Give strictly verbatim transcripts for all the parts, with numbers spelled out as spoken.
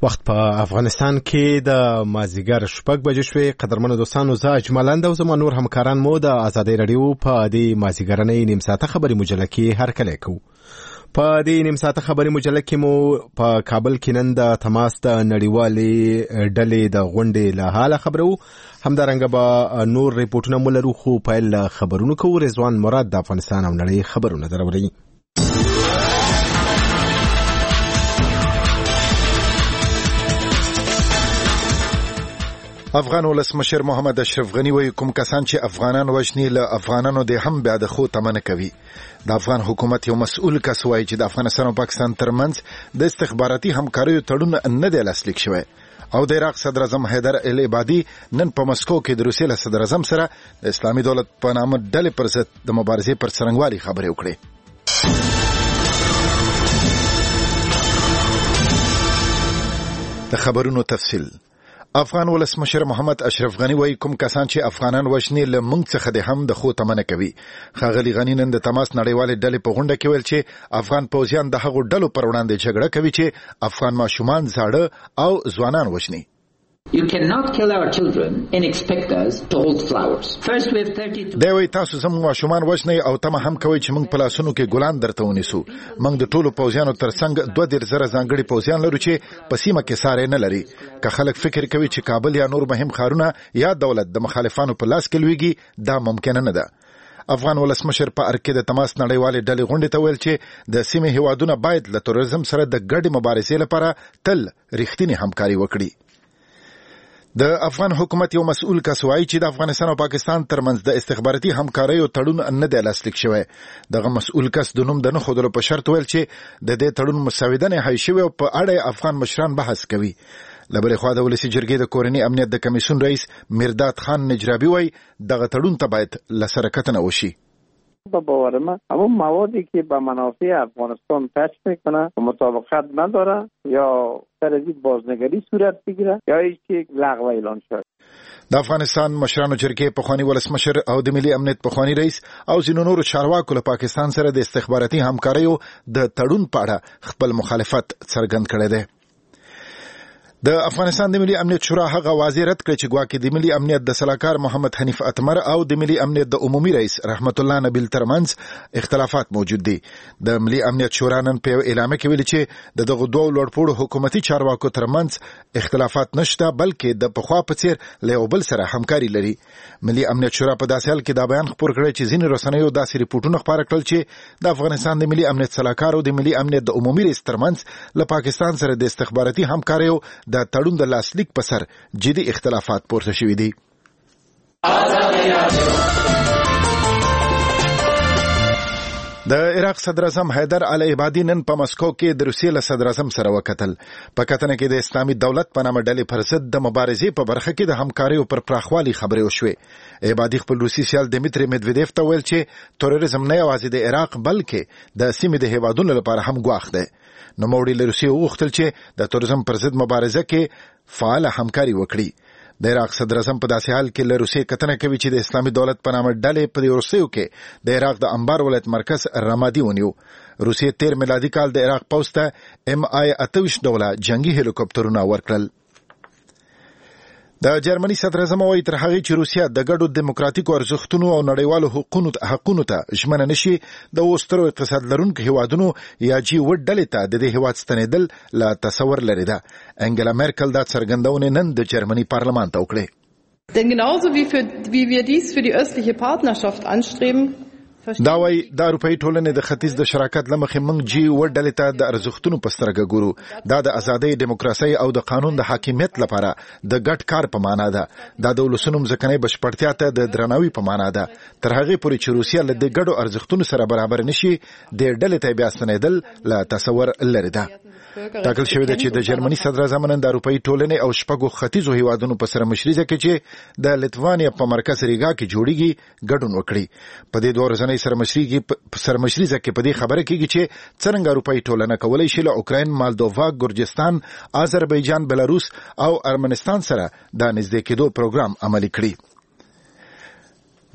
وخت په افغانستان کې د مازیګر شپږ بجې شوې. قدرمنو دوستانو، زه اجمالند او زما نور همکاران مو د ازادۍ رادیو په دې مازیګرنۍ نیم ساعته خبري مجله کې هرکلی کوو. په دې نیم ساعته خبري مجله کې مو په کابل کې نن د تماس د نړیوالې ډلې د غونډې له حاله خبرو، همدارنګه به نور ریپورټونه مو لرو، خو پیل خبرونو کوو. رضوان مراد د افغانستان او نړۍ خبرونه دروړي. افغان ولسمشر محمد اشرف غنی وایي کوم کسان چې افغانان وژني له افغانانو د هم بیا د خو تمنه کوي. د افغان حکومت یو مسؤل کس وایي چې د افغانستان او پاکستان ترمنځ د استخباراتي همکاریو تړون نه دی لاسلیک شوی. او د عراق صدر اعظم حیدر العبادي نن په مسکو کې د روسیې له صدر اعظم سره د اسلامي دولت په نامه ډلې پر ضد د مبارزې پر څرنګوالي خبرې وکړې. د خبرونو تفصیل. افغان ولسمشر محمد اشرف غنی وایي کوم کسان چې افغانان وژني له موږ څخه د هم د خو تمنه کوي. ښاغلي غنی نن د تماس نړیوالې ډلې په غونډه کې ویل چې افغان پوځیان د هغو ډلو پر وړاندې جګړه کوي چې افغان ماشومان، زاړه او ځوانان وژني. You cannot kill our children and expect us to hold flowers. First we have thirty-two. دا وایي تاسو زموږ ماشومان وژنئ او تمه هم کوئ چې موږ په لاسونو کې ګلان درته ونیسو. موږ د ټولو پوځیانو ترڅنګ دوه دېرش زره ځانګړي پوځیان لرو چې په سیمه کې ساری نه لري. که خلک فکر کوي چې کابل یا نور مهم ښارونه یا دولت د مخالفانو په لاس کې لویږي، دا ممکنه نه ده. افغان ولسمشر په ارکه د تماس نړیوالې ډلې غونډې ته ویل چې د سیمې هیوادونه باید له تروریزم سره د ګډې مبارزې لپاره تل رښتینې همکاري وکړي. د افغان حکومت یو مسؤل کس وایي چې د افغانستان او پاکستان ترمنځ د استخباراتي همکاریو تړون نه دی لاسلیک شوی. دغه مسؤل کس د نوم د نه ښودلو په شرط ویل چې د دې تړون مسوده نهایی شوې او په اړه افغان مشران بحث کوي. له بلې خوا د ولسي جرګې د کورني امنیت د کمیسیون رئیس مرداد خان نجرابي وایي دغه تړون ته باید له سره کتنه وشي. با باور من اما موادی که به منافع افغانستان تچ میکنه و مطابقت نداره یا سرزی بازنگری صورت بگیره یا هیچ لغو اعلان شد. د افغانستان مشرانو جرګې پخوانی ولسمشر او د ملي امنیت پخوانی رئیس او ځینو نورو چارواکو له پاکستان سره د استخباراتي همکاریو د تړون په اړه خپل مخالفت څرګند کړی دی. د افغانستان د ملي امنیت شورا هغه واضح رد کړ چې ګواکې د ملي امنیت د سلاکار محمد حنیف اتمر او د ملي امنیت د عمومي رئیس رحمت الله نبیل ترمنځ اختلافات موجود دي. د ملي امنیت شورا نن په اعلامیه کې ویلي چې د دغه دوه لوړپوړو حکومتي چارواکو ترمنځ اختلافات نشته، بلکې د پخوا په څیر له یو بل سره همکاري لري. ملي امنیت شورا په داسې حال کې دا بیان خپور کړی چې ځینې رسنیو داسې ریپورټونه خپاره کړل چې د افغانستان د ملي امنیت سلاکار او د ملي امنیت د عمومي رئیس ترمنځ له پاکستان سره د استخباراتي همکاریو د تړون د لاسلیک په سر جدي اختلافات پورته شوي دي. د عراق صدر اعظم حیدر العبادي نن په مسکو کې د روسیې له صدر اعظم سره وکتل. په کتنه کې د اسلامي دولت په نامه ډلې پر ضد د مبارزې په برخه کې د همکاریو پر پراخوالي خبرې وشوې. عبادي خپل روسي سیال دمیتری میدویدیف ته ویل چې تروریزم نه یوازې د عراق بلکې د سیمې د هیوادونو لپاره هم ګواښ دی. نوموړي له روسیې وغوښتل چې د تروریزم پر ضد مبارزه کې فعاله همکاري وکړي. د عراق صدر اعظم په داسې حال کې له روسیې کتنه کوي چې د اسلامي دولت په نامه ډلې په دې وروستیو کې د عراق د انبار ولایت مرکز رمادي ونیو. روسیې تیر میلادي کال د عراق پوځ ته ام آی اته ویشت ډوله جنگي هلیکوپټرونه ورکړل. د جرمني صدر اعظم وایي تر هغې چې روسیه د ګډو دیموکراتیکو ارزښتونو او نړیوالو حقونو حقونو ته ژمنه نشي، د اوس سترو اقتصاد لرونکو هیوادونو یا جی اوه ډلې ته د دې هیواد ستنېدل له تصور لرې ده. انګلا میرکل دا څرګندونې نن د جرمني پارلمان ته وکړې. Denn genauso wie, für, wie wir dies für die östliche Partnerschaft anstreben, دا وایي د اروپایي ټولنې د ختیځ د شراکت له مخې موږ جی اوه ډلې ته د ارزښتونو په سترګه ګورو. دا د ازادۍ، دیموکراسۍ او د قانون د حاکمیت لپاره د ګډ کار په معنا ده. دا د ولسونو مځکنۍ بشپړتیا ته د درناوي په معنا ده. تر هغې پورې چې روسیه له دې ګډو ارزښتونو سره برابر نشي، د ډلې ته بیا ستنېدل له تصور لرې ده. ټاکل شوې ده چې د جرمني صدر اعظم نن د اروپایي ټولنې او شپږو ختیځو هیوادونو په سره مشري کې چې د لیتوانیا په مرکز ریګا کې جوړیږي ګډون وکړي. په دې دوه ورځنۍ سره مشري کې سره مشري کې په دې خبره کېږي چې څنګه اروپایي ټولنه کولی شي له اوکراین، مالدووا، ګرجستان، آذربایجان، بلاروس او ارمنستان سره د نږدې کېدو پروګرام عملي کړي.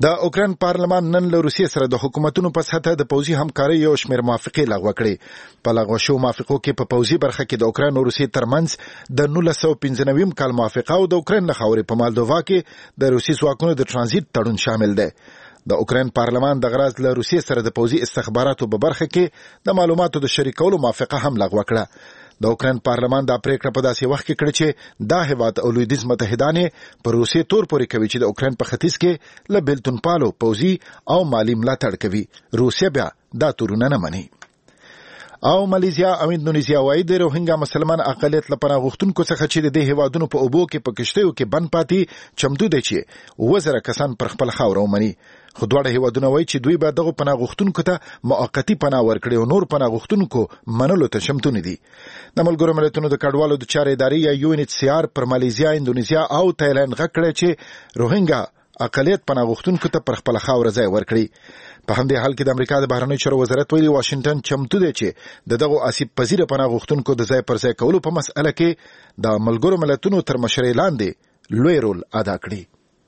د اوکران پارلمان نن له روسیې سره د حکومتونو په سطحه د پوځي همکارۍ یو شمېر موافقې لغوه کړې. په لغوه شوو موافقو کې په پوځي برخه کې د اوکران او روسیې ترمنځ د نولس سوه پنځه نوي کال موافقه او د اوکران له خاورې په مالدووا کې د روسي ځواکونو د ترانزیت تړون شامل دی. د اوکران پارلمان د غرض له روسیې سره د پوځي استخباراتو په برخه کې د معلوماتو د شریکولو موافقه هم لغوه کړه. د اوکران پارلمان دا پریکړه په داسې وخت کې کړې چې دا هیواد او لویدیځ متحدان پر روسیې تور پورې کوي چې د اوکران په ختیځ کې له بیلتون پالو پوځي او مالی ملاتړ کوي. روسیه بیا دا تورونه نه مني. او مالیزیا او اندونیزیا وايي د روهینګا مسلمان اقلیت لپاره غوښتونکو څخه چې د دې هیوادونو په اوبو کې په کشتیو کې بند پاتې چمتو دي چې وزره کسان پر خپل خاور ومني. خو دواړه هیوادونه وایي چې دوی به دغه پناه غوښتونکو ته موقتی پناه ورکړي او نور پناه غوښتونکو منلو ته چمتو نه دي. د ملګرو ملتونو د کډوالو د چارې ادارې یا یو ان ایچ سی آر پر مالیزیا، اندونیزیا او تایلند غږ کړی چې روهینګا اقلیت پناه غوښتونکو ته پر خپل خاور ځای ورکړي. په همدې حال کې د امریکا د بهرنیو چارو وزارت ویلي واشنگټن چمتو دی چې د دغه آسیب پذیره پناه غوښتونکو د ځای پر ځای کولو په مسأله کې د ملګرو ملتونو تر مشرۍ لاندې لوی رول ادا کړي.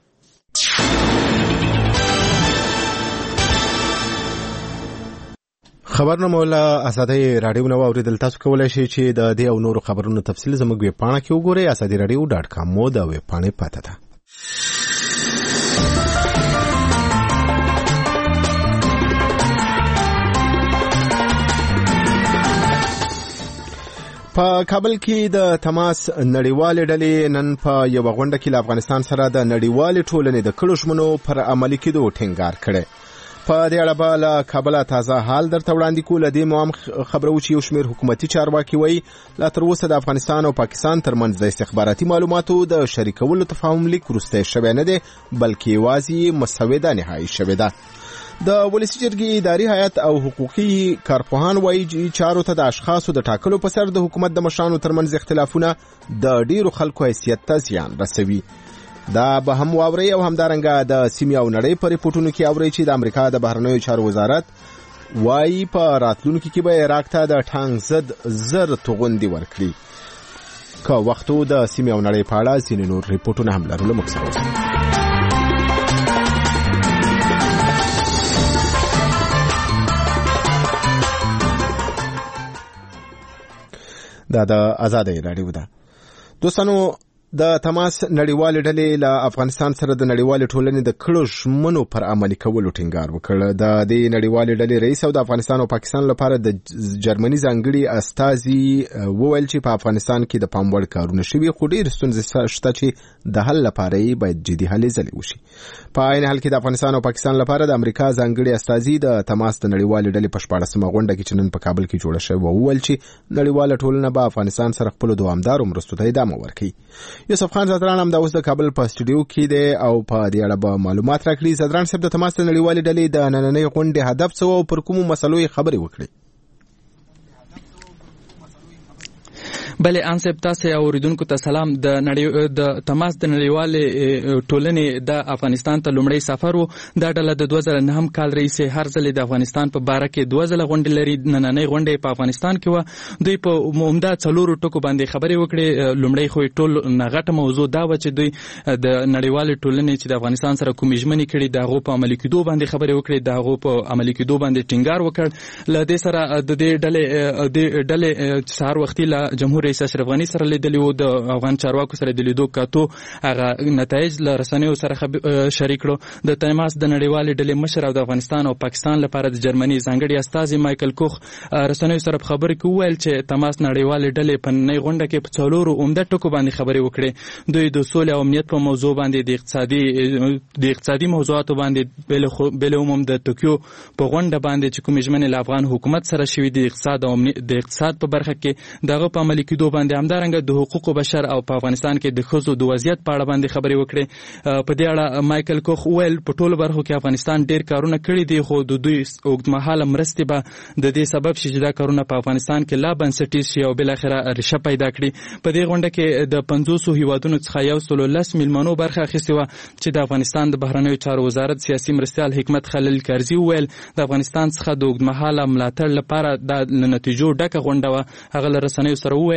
خبرنامه له ازادي رادیو نو اوریدل تاسو کولای شئ چې د دې او نورو خبرونو تفصیل زموږ ویب پاڼه کې وګورئ. ازادي رادیو ډاټ کام مو د ویب پاڼې پته ده. په کابل کې د تماس نړیوالې ډلې نن په یو غونډه کې له افغانستان سره د نړیوالې ټولنې د کړو ژمنو پر عملي کېدو ټینګار کړی. په دې اړه به له کابله تازه حال درته وړاندې کوو. له دې مو هم خبره و چې یو شمېر حکومتي چارواکي وایي لا تر اوسه د افغانستان او پاکستان ترمنځ د استخباراتي معلوماتو د شریکولو تفاهم لیک وروستی شوی نه دی، بلکې یوازې مسوده نهایي شوې ده. د ولسي جرګې اداري هیئت او حقوقي کارپوهان وایي چې چارو ته د اشخاصو د ټاکلو په سر د حکومت د مشرانو ترمنځ اختلافونه د ډیرو خلکو حیثیت ته زیان رسوي. دا به هم واوري او همدارنګه د سیمې او نړۍ په ریپورتونو کې اوري چې د امریکا د بهرنیو چارو وزارت وایي په راتلونکي کې به عراق ته د ټانک ضد زر توغندي ورکړي. که وختو د سیمې او نړۍ په اړه ځینې نور ریپورتونه هم لرو. موږ سره اوسئ. دا د ازادي رادیو ده. دوستانو د تماس نړیوالې ډلې له افغانستان سره د نړیوالې ټولنې د کړو ژمنو پر عملي کولو ټینګار وکړ. د دې نړیوالې ډلې رئیس او د افغانستان او پاکستان لپاره د جرمني ځانګړي استازي وویل چې په افغانستان کې د پام وړ کارونه شوي، خو ډېرې ستونزې شته چې د حل لپاره یې باید جدي هلې ځلې وشي. په عین حال کې د افغانستان او پاکستان لپاره د امریکا ځانګړي استازي د تماس د نړیوالې ډلې په شپاړسمه غونډه کې چې نن په کابل کې جوړه شوې وویل چې نړیواله ټولنه به افغانستان سره خپلو دوامدارو مرستو ته ادامه ورکړي. یوسف خان زدران هم د اوس د کابل په سټوډیو کې دی او په دې اړه به معلومات راکړي. زدران صاحب، د تماس د نړیوالې ډلې د نننۍ غونډې هدف څه او پر کومو مسلو یې خبرې وکړي؟ بله انصب تاسو اوریدونکو ته سلام. د نړۍ د تماس د نړیوالې ټولنې د افغانستان ته لومړی سفر وو. دا ډله د دوه زره نهم کال رئیس هر ځل د افغانستان په باره کې دوه ځله غونډې لري. نننۍ غونډه په افغانستان کې و. دوی په عمده څلورو ټکو باندې خبرې وکړې. لومړی خو ټول نغټه موضوع دا و چې دوی د نړیوالې ټولنې چې د افغانستان سره کوم ژمنې کړي د هغو په عملي کېدو باندې خبرې وکړې، د هغو په عملي کېدو باندې ټینګار وکړ. له دې سره د دې ډلې د ډلې سهار وختي له جمهور رئیس اشرف غني سره لیدلی وو. د افغان چارواکو سره د لیدو کاتو هغه نتایج له رسنیو سره شریک کړو. د تماس د نړیوالې ډلې مشر او د افغانستان او پاکستان لپاره د جرمني ځانګړي استازي مایکل کوخ رسنیو سره خبرې کوي ویل چې تماس نړیوالې ډلې په نړۍ غونډه کې په څلورو عمده ټکو باندې خبرې وکړې. دوی د سولې او امنیت په موضوع باندې، د اقتصادي د اقتصادي موضوعاتو باندې، بل عموم د ټوکیو په غونډه باندې چې کوم ژمنې له افغان حکومت سره شوي د اقتصاد او د اقتصاد په برخه کې دغه په عملي کېدو باندې، همدارنګه د حقوقو بشر او په افغانستان کې د ښځو د وضعیت په اړه باندې خبرې وکړې. په دې اړه مایکل کوخ ویل په ټولو برخو کې افغانستان ډېر کارونه کړي دي، خو د دوی اوږدمهاله مرستې به د دې سبب شي چې دا کارونه په افغانستان کې لا بنسټیز شي او بالاخره ریشه پیدا کړي. په دې غونډه کې د پنځوسو هیوادونو څخه یو سل لس میلمنو برخه اخیستې وه چې د افغانستان د بهرنیو چارو وزارت سیاسي مرستیال حکمت خلیل کرزي ویل د افغانستان څخه د اوږدمهاله ملاتړ لپاره د نتیجو ډکه غونډه وه. هغه له رسنیو سره وویل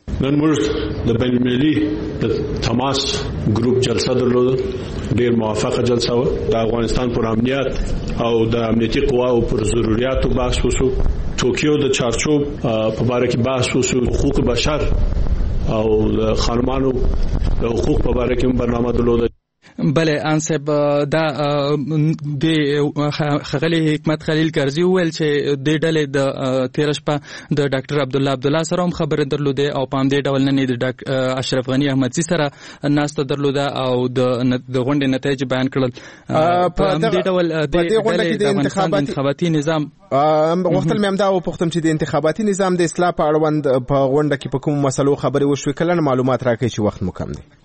نن موږ د بین المللي د تماس ګروپ جلسه درلوده، ډیر موافقه جلسه و. د افغانستان پر امنیت او د امنیتي قواو پر ضرورتو بحث وشو. ټوکیو د چارچوب په اړه کې بحث وشو. حقوق بشر او د خانمانو د حقوق په اړه کې برنامه درلوده. بله انصب دا د خغلی حکمت خلیل کرزی ویل چې د ډلې د تیر شپه د ډاکټر عبد الله عبد الله سره هم خبرې درلوده او په همدې ډول نه د ډاکټر اشرف غنی احمدزي سره ناسته درلوده او د غونډې نتایج بیان کړل. په همدې ډول د ډلې د انتخاباتي نظام وختل مې همدا وپوښتم چې د انتخاباتي نظام د اصلاح په اړوند په غونډه کې په کوم مسلو خبرې وشوې، کله معلومات راکړئ چې وخت مو کم دی.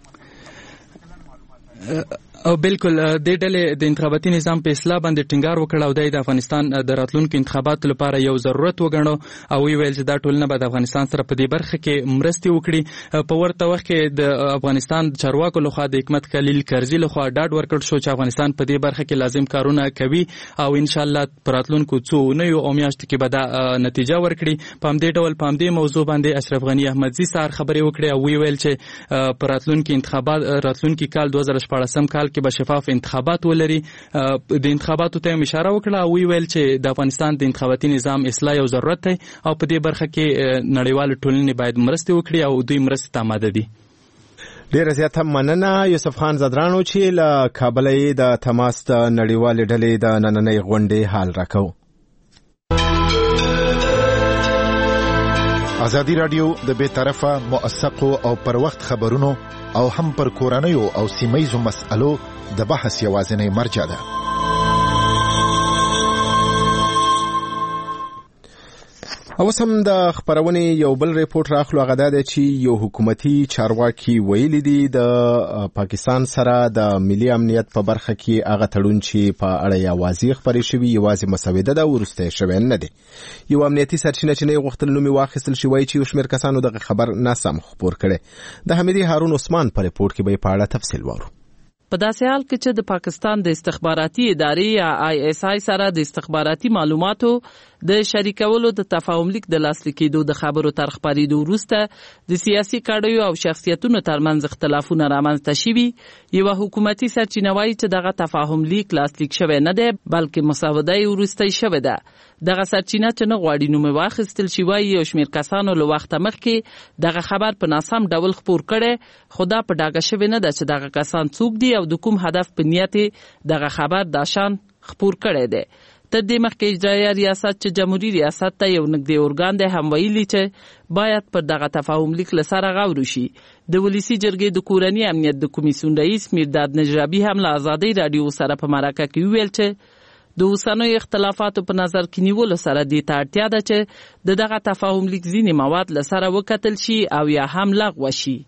او بالکل د ډلې د انتخاباتي نظام په اصلاح باندې ټینګار وکړ او د افغانستان د راتلونکو انتخاباتو لپاره یو ضرورت وګڼو او ویل چې دا ټولنه به د افغانستان سره په دې برخه کې مرستې وکړي. په ورته وخت کې د افغانستان چارواکو لخوا د حکمت خلیل کرزي لخوا ډاډ ورکړ شو چې افغانستان په دې برخه کې لازم کارونه کوي او ان شاء الله په راتلونکو څو اونیو او میاشتو کې به دا نتیجه ورکړي. په همدې ډول په همدې موضوع باندې اشرف غنی احمدزي سره خبرې وکړې او ویل چې په راتلونکو انتخابات راتلونکو کال دوه زره شپاړسم کال کې به شفاف انتخابات ولري. د انتخاباتو ته اشاره وکړه او ویل چې د افغانستان د انتخاباتي نظام اصلاح یو ضرورت دی او په دې برخه کې نړیوال ټولنې باید مرسته وکړي او دوی مرسته ته آماده دي. ډیره زیاته مننه یوسف خان زدرانو چې له کابل د تماس د نړیوال ډلې د نننۍ غونډې حال راکاو. ازادي رادیو د بے طرفه موثقو او پر وخت خبرونو او هم پر کورنیو او سیمایزو مسألو د بحث یوازینی مرجع ده. اوس هم د خبرونې یو بل ریپورت راخلو، هغه دا دی چې یو حکومتي چارواکي ویلي دي د پاکستان سره د ملي امنیت په برخه کې هغه تړون چې په اړه یوازې خبرې شوي یوازې مسوده ده، وروسته شوی نه دی. یو امنیتي سرچینه چې نه غوښتل نوم واخیستل شوی چې یو شمېر کسانو دغه خبر ناسم خپور کړي. د حمیدي هارون عثمان په ریپورت کې به په اړه تفصیل وارو. په داسې حال کې چې د پاکستان د استخباراتي ادارې یا آی ایس آی سره د استخباراتي معلوماتو د شریکولو د تفاهم لیک د لاسلیک کېدو د خبرو تر خپرېدو وروسته د سیاسي کډیو او شخصیتونو ترمنځ اختلافونه رامنځته شوي، یو حکومتي سرچینه وایي چې دغه تفاهم لیک لاسلیک شوی نه دی بلکې مسوده یې وروسته شوې ده. دغه سرچینه چې نه غواړي نوم واخیستل شي وایي یو شمېر کسانو له وخته مخکې دغه خبر په ناسم ډول خپور کړی، خو دا په ډاګه شوې نه ده چې دغه کسان څوک دي او د کوم هدف په نیت دغه خبر د شان خپور کړی دی. تر دې مخکې اجرایه ریاست چې جمهوریت ریاست ته یو نږدې ارګان دی هم ویلي چې باید پر دغه تفاهم لیک له سره غور وشي. د ولسي جرګې د کورني امنیت د کمیسیون رئیس میرداد نجرابي هم له ازادۍ راډیو سره په مرکه کې ویل چې د اوسنیو اختلافاتو په نظر کې نیولو سره دې ته اړتیا ده چې د دغه تفاهم لیک ځینې مواد له سره وکتل شي او یا هم لغوه شي.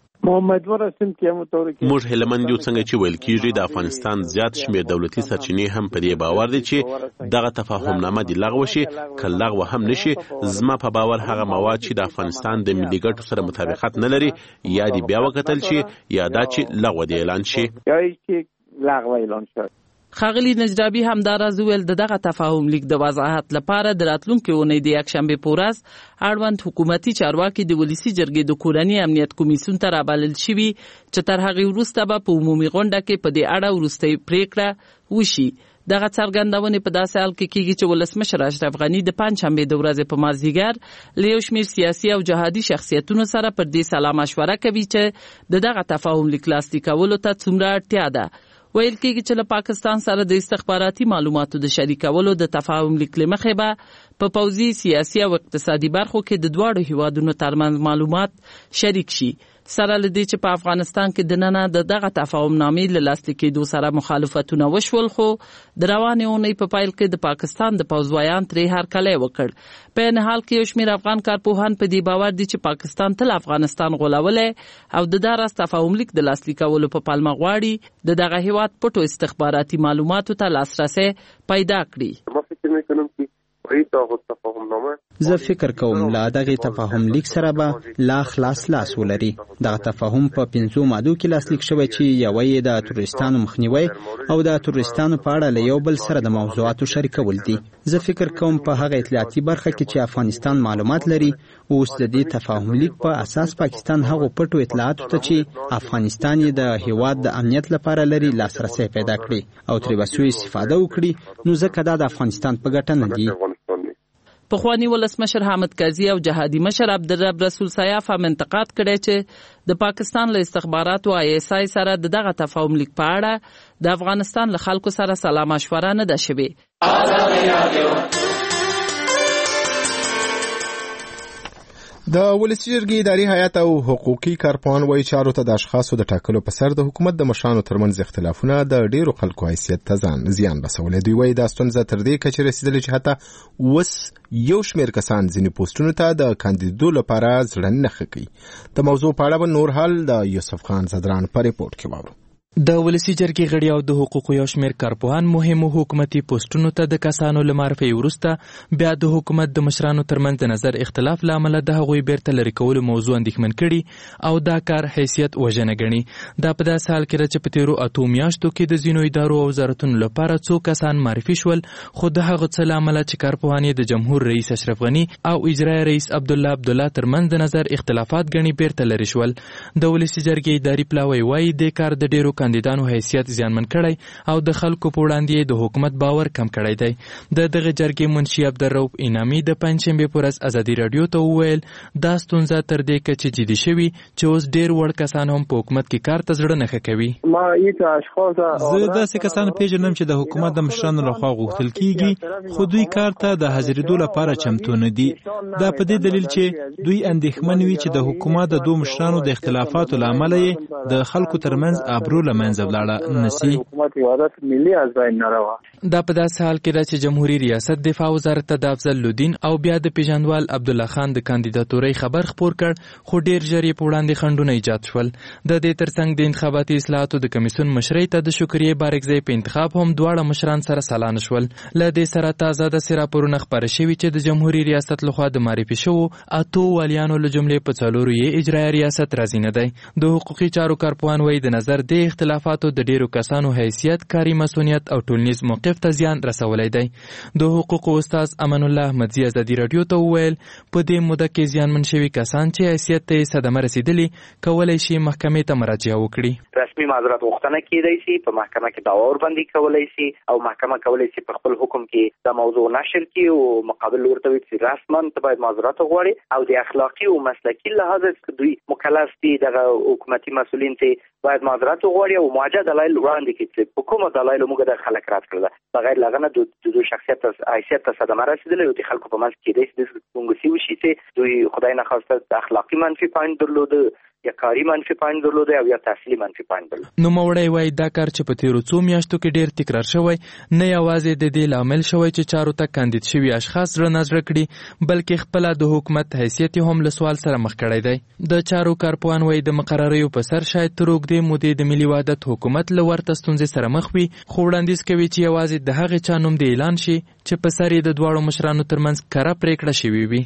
موږ هلمند یو څنګه چې ویل کېږي د افغانستان زیات شمېر دولتي سرچینې هم په دې باور دي چې دغه تفاهم نامه دې لغوه شي، که لغوه هم نشي زما په باور هغه مواد چې د افغانستان د ملي ګټو سره مطابقت نه لري یا دې بیا وکتل شي یا دا چې لغوه دې اعلان شي. لغوه اعلان شي. ښاغلي نجرابي همداراز ویل د دغه تفاهم لیک د وضاحت لپاره د راتلونکي اونۍ د یکشنبې په ورځ اړوند حکومتي چارواکي د ولسي جرګې د کورني امنیت کمیسیون ته رابلل شوي چې تر هغې وروسته به په عمومي غونډه کې په دې اړه وروستۍ پریکړه وشي. دغه څرګندونې په داسې حال کې کېږي چې ولسمشر اشرف غني د پنجشنبې د ورځې په مازدیګر له یو شمېر سیاسي او جهادي شخصیتونو سره پر دې سلا مشوره کوي چې د دغه تفاهم لیک لاسلیک کولو ته څومره اړتیا ده. ویل کېږي چې له پاکستان سره د استخباراتي معلوماتو د شریکولو د تفاهم لیک له مخې به په پوځي، سیاسي او اقتصادي برخو کې د دواړو هیوادونو ترمنځ معلومات شریک شي. سره له دې چې په افغانستان کې د ننه د دغه تفاهم نامې له لاسلیک کېدو سره مخالفتونه وشول، خو د روانې اونۍ په پیل کې د پاکستان د پوځ ویان ترې هرکلی وکړ. په این حال کې یو شمېر افغان کارپوهان په دې باور دي چې پاکستان تل افغانستان غولولی او د دغه راز تفاهم لیک د لاسلیک کولو په پلمه غواړي د دغه هیواد پټو استخباراتي معلوماتو ته لاسرسی پیدا کړي. زه فکر کوم لا دغه تفاهم لیک سره به لا خلاص لاس ولري. دغه تفاهم په پنځو مادو کې لاسلیک شوی چې یو یې د تروریستانو مخنیوي او د تروریستانو په اړه له یو بل سره د موضوعاتو شریکول دي. زه فکر کوم په هغه اطلاعاتي برخه کې چې افغانستان معلومات لري اوس د دې تفاهم لیک په اساس پاکستان هغه پټو اطلاعاتو ته چې افغانستان یې د هیواد د امنیت لپاره لري لاسرسي پیدا کړي او ترې وسوي استفاده وکړي، نو ځکه دا د افغانستان په ګټه نه دي. پخوانی ولسمشر حامد قاضي او جهادي مشر عبدالرب رسول سیاف هم انتقاد کړی چې د پاکستان له استخباراتو آی اس آی سره دغه تفاهم لیک په اړه د افغانستان له خلکو سره سلا مشوره نه ده شوې. د ولسي جرګې اداري هیئت او حقوقي کارپوهان وایي چارو ته د اشخاصو د ټاکلو په سر د حکومت د مشرانو ترمنځ اختلافونه د ډیرو خلکو حیثیت ته ځان زیان رسولی. دوی وایي دا ستونزه تر دې کچې رسیدلې چې حتی اوس یو شمېر کسان ځینې پوسټونو ته د کاندیدو لپاره زړه نه ښه کوي. د موضوع په اړه به نور حال د یوسف خان زدران په ریپورټ کې واورو. د ولسی جرګې غړي او د حقوقو یو شمېر کارپوهان مهمو حکومتي پوسټونو ته د کسانو له معرفي وروسته بیا د حکومت د مشرانو ترمنځ د نظر اختلاف له امله د هغوی بیرته لرې کولو موضوع اندېښمن کړي او دا کار حیثیت وژنه ګڼي. دا په داسې حال کې ده چې په تېرو اتو میاشتو کې د ځینو ادارو او وزارتونو لپاره څو کسان معرفي شول، خو د هغه څه له امله چې کارپوهان د جمهور رئیس اشرف غني او اجرایي رئیس عبدالله عبدالله ترمنځ د نظر اختلافات ګڼي بیرته لرې شول. د ولسی جرګې اداري پلاوی وایي د کار د ډیرو کاندیدانو حیثیت زیانمن کړی او د خلکو په وړاندې د حکومت باور کم کړی دی. د دغه جرګې منشي عبدالرؤف انعامي د پنجشنبې په ورځ ازادي راډیو ته وویل دا ستونزه تر دې کچې جدي شوي چې اوس ډېر وړ کسان هم په حکومت کې کار ته زړه نه ښه کوي. زه داسې کسان پیژنم چې د حکومت د مشرانو لخوا غوښتل کیږي خو دوی کار ته د حاضرېدو لپاره چمتو نه دي. دا په دې دلیل چې دوی اندېښمن وي چې د حکومت د دوه مشرانو د اختلافاتو له امله یې د خلکو ترمنځ ابرو له منځه نسی. دا په داسې حال کې ده چې جمهوریت ریاست دفاع وزارت ته د افضل الدین او بیا د پیژندوال عبدالله خان د کاندیداتورۍ خبر خپور کړ، خو ډیر ژر یې په وړاندې خنډونه ایجاد شول. د دې ترڅنګ د انتخاباتي اصلاحاتو د کمیسیون مشرۍ ته د شکریې بارکزۍ په انتخاب هم دواړه مشران سره سلا نه شول. له دې سره تازه داسې راپورونه خپاره شوي چې د جمهوریت ریاست لخوا د معرفي شوو اتو والیانو له جملې په څلورو یې اجرایي ریاست راضي نه دی. د حقوقي چارو کارپوهان وایي د نظر د اختلافاتو د ډیرو کسانو حیثیت، کاري مسؤلیت او ټولنیز موقف ته زیان رسولی دی. د حقوقو استاد امان الله احمدزي ازادي راډیو ته وویل په دې موده کې زیانمن شوي کسان چې حیثیت ته یې صدمه رسیدلي کولی شي محکمې ته مراجعه وکړي. رسمي معذرت غوښتنه کیدای شي، په محکمه کې دعوا ورباندې کولی شي او محکمه کولی شي په خپل حکم کې دا موضوع نشر کړي او مقابل ورته وي چې رسما ته باید معذرت وغواړي او د اخلاقي او مسلکي لحاظ دوی مکلف دي دغه حکومتي مسؤلین ته باید معذرت وغواړي او مواجه دلایل وړاندې کړي چې په کومه دلایلو موږ د خلک رد کړل بغیر لغنه د دوی شخصیت حیثیت ته صدمه رسیدلې او د خلکو په منځ کې د دې څنګه وشي چې دوی خدای نه خواسته د اخلاقي منفي پوینټ درلوده یا کاری منفي پوینټ درلوده او یا تحصیلي منفي پوینټ درلوده. نو موړی وایي دا کار چې په تیرو څو میاشتو کې ډیر تکرار شوی نه یوازې د دې لامل شوی چې چارو ته کاندید شوي اشخاص زړه نه زړه کړي بلکې خپله د حکومت حیثیت هم له سوال سره مخ کړی دی. د چارو کارپوهان وایي د مقرریو په سر شاید تر اوږدې مودې د ملي وحدت حکومت له ورته ستونزې سره مخ وي، خو وړاندیز کوي چې یوازې د هغې چا نوم د اعلان شي چې په سر یې د دواړو مشرانو ترمنځ کره پرېکړه شوې وي.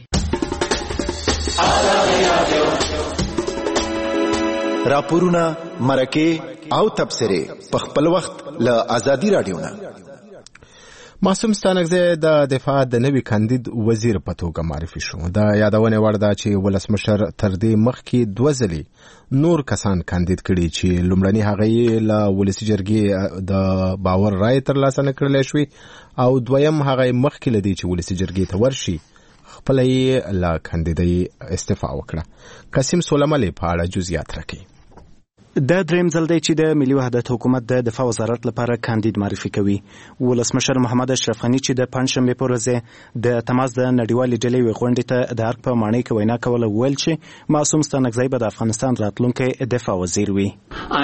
راپورونه، مرکې او تبصرې په خپل وخت له ازادي راډیو نه. معصوم ستانکزی د دفاع د نوي کاندید وزیر په توګه معرفي شو. د یادونې وړ ده چې ولسمشر تر دې مخکې دوه ځلې نور کسان کاندید کړي چې لومړني هغه یې له ولسي جرګې د باور رایې ترلاسه نه کړلی شوي او دویم هغه یې مخکې له دې چې ولسي جرګې ته ورشي خپله یې له کاندیدۍ استعفا وکړه. قاسم سولملې په اړه جزئیات راکوي. دا دریم ځل دی چې د ملي وحدت حکومت د دفاع وزارت لپاره کاندید معرفي کوي. ولسمشر محمد اشرف غني چې د پنجشنبې په ورځ د تماس د نړیوالې ډلې یوې غونډې ته د ارګ په ماڼۍ کې وینا کوله وویل چې معصوم ستانکزی به د افغانستان راتلونکی دفاع وزیر وي.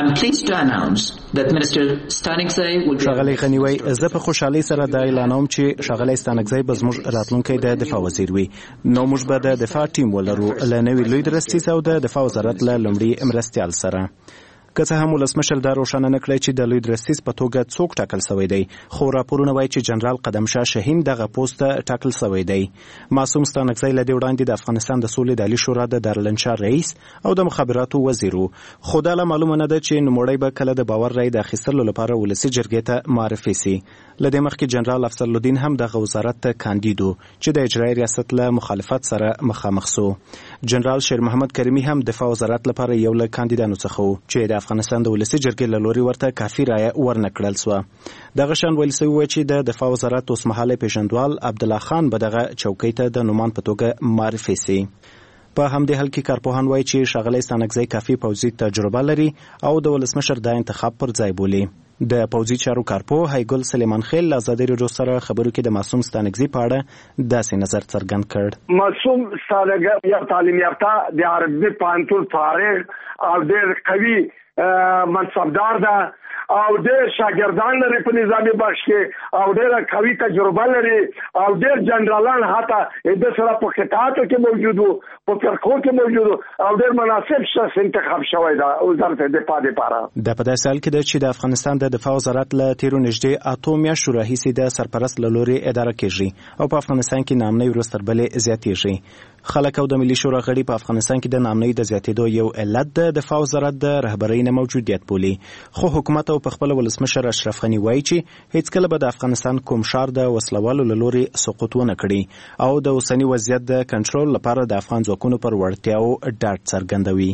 ښاغلی غني وایي زه په خوشحالۍ سره دا اعلانوم چې ښاغلی ستانکزی به زموږ راتلونکی د دفاع وزیر وي. نو موږ به د دفاع ټیم ولرو له نوي لوی درستیز او د دفاع وزارت له لومړي مرستیال سره. که څه هم ولسمشر دا روښانه نه کړی چې د لوی درستیز په توګه څوک ټاکل سوی دی، خو راپورونه وایي چې جنرال قدمشاه شهین دغه پوسټ ته ټاکل سوی دی. معصوم ستانکزی له دې وړاندې د افغانستان د سولې د عالي شورا د دارالانشا رئیس او د مخابراتو وزیر و، خو دا لا معلومه نه ده چې نوموړی به کله د باور رای د اخیستلو لپاره ولسي جرګې ته معرفي سي. له دې مخکې جنرال افضل الدین هم دغه وزارت ته کاندید و چې د اجرایي ریاست له مخالفت سره مخامخ سو. جنرال شیر محمد کریمي هم دفاع وزارت لپاره یو له کاندیدانو څخه و چې د افغانستان د ولسي جرګې له لوري ورته کافي رایه ورنه کړل سوه. دغه شان ویل سوي و چې د دفاع وزارت اوسمهالی پیژندوال عبدالله خان به دغه چوکۍ ته د نومان په توګه معرفي سي. په همدې حال کې کارپوهان وایي چې ښاغلی ستانکزی کافي پوځي تجربه لري او د ولسمشر دا انتخاب پر ځای بولي. د پوځي چارو کارپوه هیګل سلیمان خیل له ازادي راډیو سره خبرو کې د معصوم ستانکزی په اړه داسې نظر څرګند کړ. معصوم ستانکزی یو تعلیم یافته د عربي پوهنتون فارغ او ډېر قوي منصبدار ده او ډېر شاګردان لري په نظامي بخش کې او ډېر قوي تجربه لري او ډېر جنرالان حتی د سره په قطاعاتو کې موجود وو، په فرقو کې موجود وو او ډېر مناسب شخص انتخاب شوی ده وزارت دفاع لپاره. د په داسې حال کې ده چې د افغانستان د دفاع وزارت له تیرو نږدې اتو میاشتو راهیسې د سرپرست له لوري اداره کېږي او په افغانستان کې ناامنۍ ورځ تر بلې زیاتېږي. خلک او د ملي شورا غړي په افغانستان کې د ناامنۍ د زیاتېدو یو علت د دفاع وزارت د رهبرۍ نه موجودیت بولي، خو حکومت او په خپل ولسمشر اشرف غني وایي چې هیڅ کله به د افغانستان کوم ښار د وسلوالو له لوري سقوط ونه کړي او د اوسني وضعیت د کنټرول لپاره د افغان ځواکونو پر وړتیاو ډاډ څرګندوي.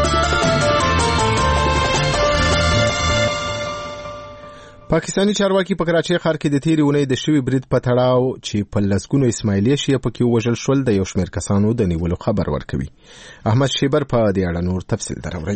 پاکستانی چارواکي په کراچۍ ښار کې د تیرې اونۍ د شوي برید په تړاو چې په لسګونو اسماعیلي شیعه پکې ووژل شول د یو شمېر کسانو د نیولو خبر ورکوي. احمد شیبر په دې اړه نور تفصیل دراوړي.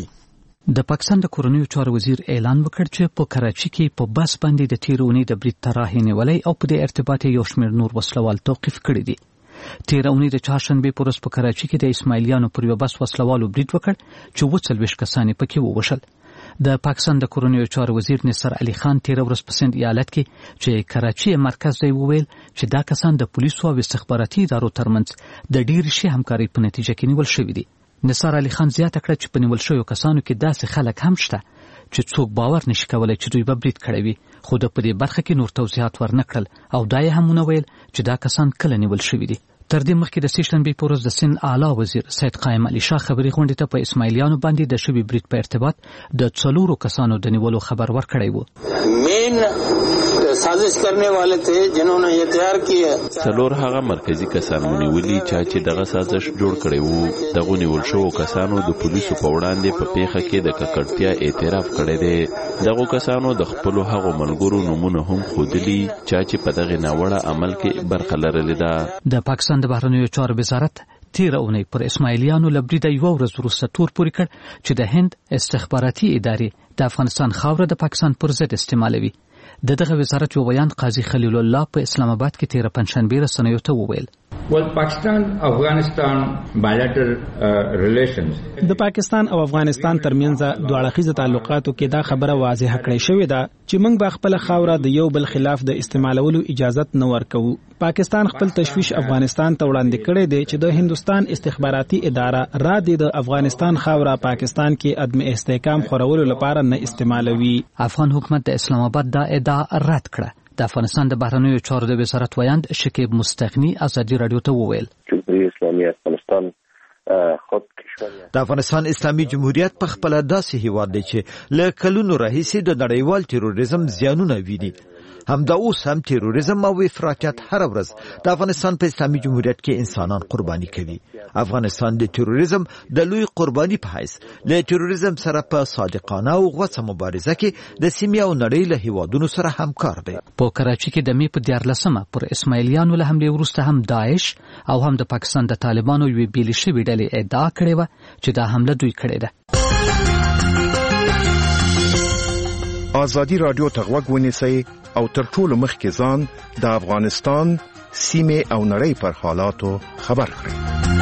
د پاکستان د کورنیو چارو وزیر اعلان وکړ چې په کراچۍ کې په بس باندې د تیرې اونۍ د برید طرحې نیولې او په دې ارتباط یو شمېر نور وسلوال توقیف کړي دي. تیره اونۍ د چهارشنبې په ورځ په کراچۍ کې د اسماعیلیانو پر یو بس وسلوالو برید وکړ چې اووه څلوېښت کسان یې پکې ووژل. د پاکستان د کورنیو چارو وزیر نصر علي خان تیره ورځ په سند ایالت کې چې کراچۍ مرکز دی وویل چې دا کسان د پولیسو او استخباراتي ادارو ترمنځ د ډېرې ښې همکارۍ په نتیجه کې نیول شوي دي. نصر علي خان زیاته کړه چې په نیول شویو کسانو کې داسې خلک هم شته چې څوک باور نشي کولی چې دوی به برید کړی وي، خو د په دې برخه کې نور توضیحات ورنه کړل او دا یې هم ونه ویل چې دا کسان کله نیول شوي دي. تر دې مخکې د سې شنبې په ورځ د سند اعلی وزیر سید قایم علي شاه خبري غونډې ته په اسماعیلیانو باندې د شوي برید په ارتباط د څلورو کسانو د نیولو خبر ورکړی و. مین سازش کرنے والے تھے جنہوں نے یہ تیار کیا. څلور هغه مرکزی کسان ونیولي چې دغه سازش جوړ کړی وو. دغه نیول شوو کسانو د پولیسو په وړاندې په پیښه کې د ککړتیا اعتراف کړی دی. دغه کسانو د خپل هغو ملګرو نومونه هم ښودلي چې په دغه ناوړه عمل کې برخه لرلې ده. د پاکستان د بهرنیو چارو وزارت تیره اونۍ پر اسماعیلیانو له بریده یوه ورځ وروسته تور پورې کړ چې د هند استخباراتي ادارې د افغانستان خاوره د پاکستان پر ضد استعمالوي. د دغه وزارت یو بیان قاضي خلیل الله په اسلام آباد کې تیره پنجشنبې رسنیو ته وویل Well, Pakistan Afghanistan bilateral uh, relations. د پاکستان او افغانستان ترمنځ دوه اړخیز تعلقاتو کې دا خبره واضحه کړې شوې ده چې موږ به خپل خاوره د یو بل خلاف د استعمالولو اجازه نه ورکوو. پاکستان خپل تشویش افغانستان ته وړاندې کړی دی چې د هندستان استخباراتي اداره را دي د افغانستان خاوره پاکستان کې عدم استحکام خورولو لپاره نه استعمالوي. افغان حکومت د اسلام آباد دا ادعا رد کړه. د افغانستان د بهرنیو چارو د وزارت ویاند شکیب مستغنی ازادي رادیو ته وویل جمهوریت اسلامي افغانستان خود د افغانستان اسلامي جمهوریت په خپل داسې هیواد دی چې له کلونو راهیسې د نړیوال تروریزم زیانونه ویني. همدا اوس هم تروریزم او افراطیت هر ورځ د افغانستان په اسلامي جمهوریت کې انسانان قرباني کوي. افغانستان د تروریزم د لوی قرباني په حیث له تروریزم سره په صادقانه او غوڅه مبارزه کې د سیمې او نړۍ له هیوادونو سره همکار دی. په کراچۍ کې د می په دیارلسمه پر اسماعیلیانو له حملې وروسته هم داعش او هم د پاکستان د طالبانو یوې بیلې شوې ډلې ادعا کړې وه چې دا حمله دوی کړې ده. ازادي رادیو ته غوږ ونیسئ او تر ټولو مخکې ځان د افغانستان سیمې او نړۍ پر حالاتو خبر کړئ.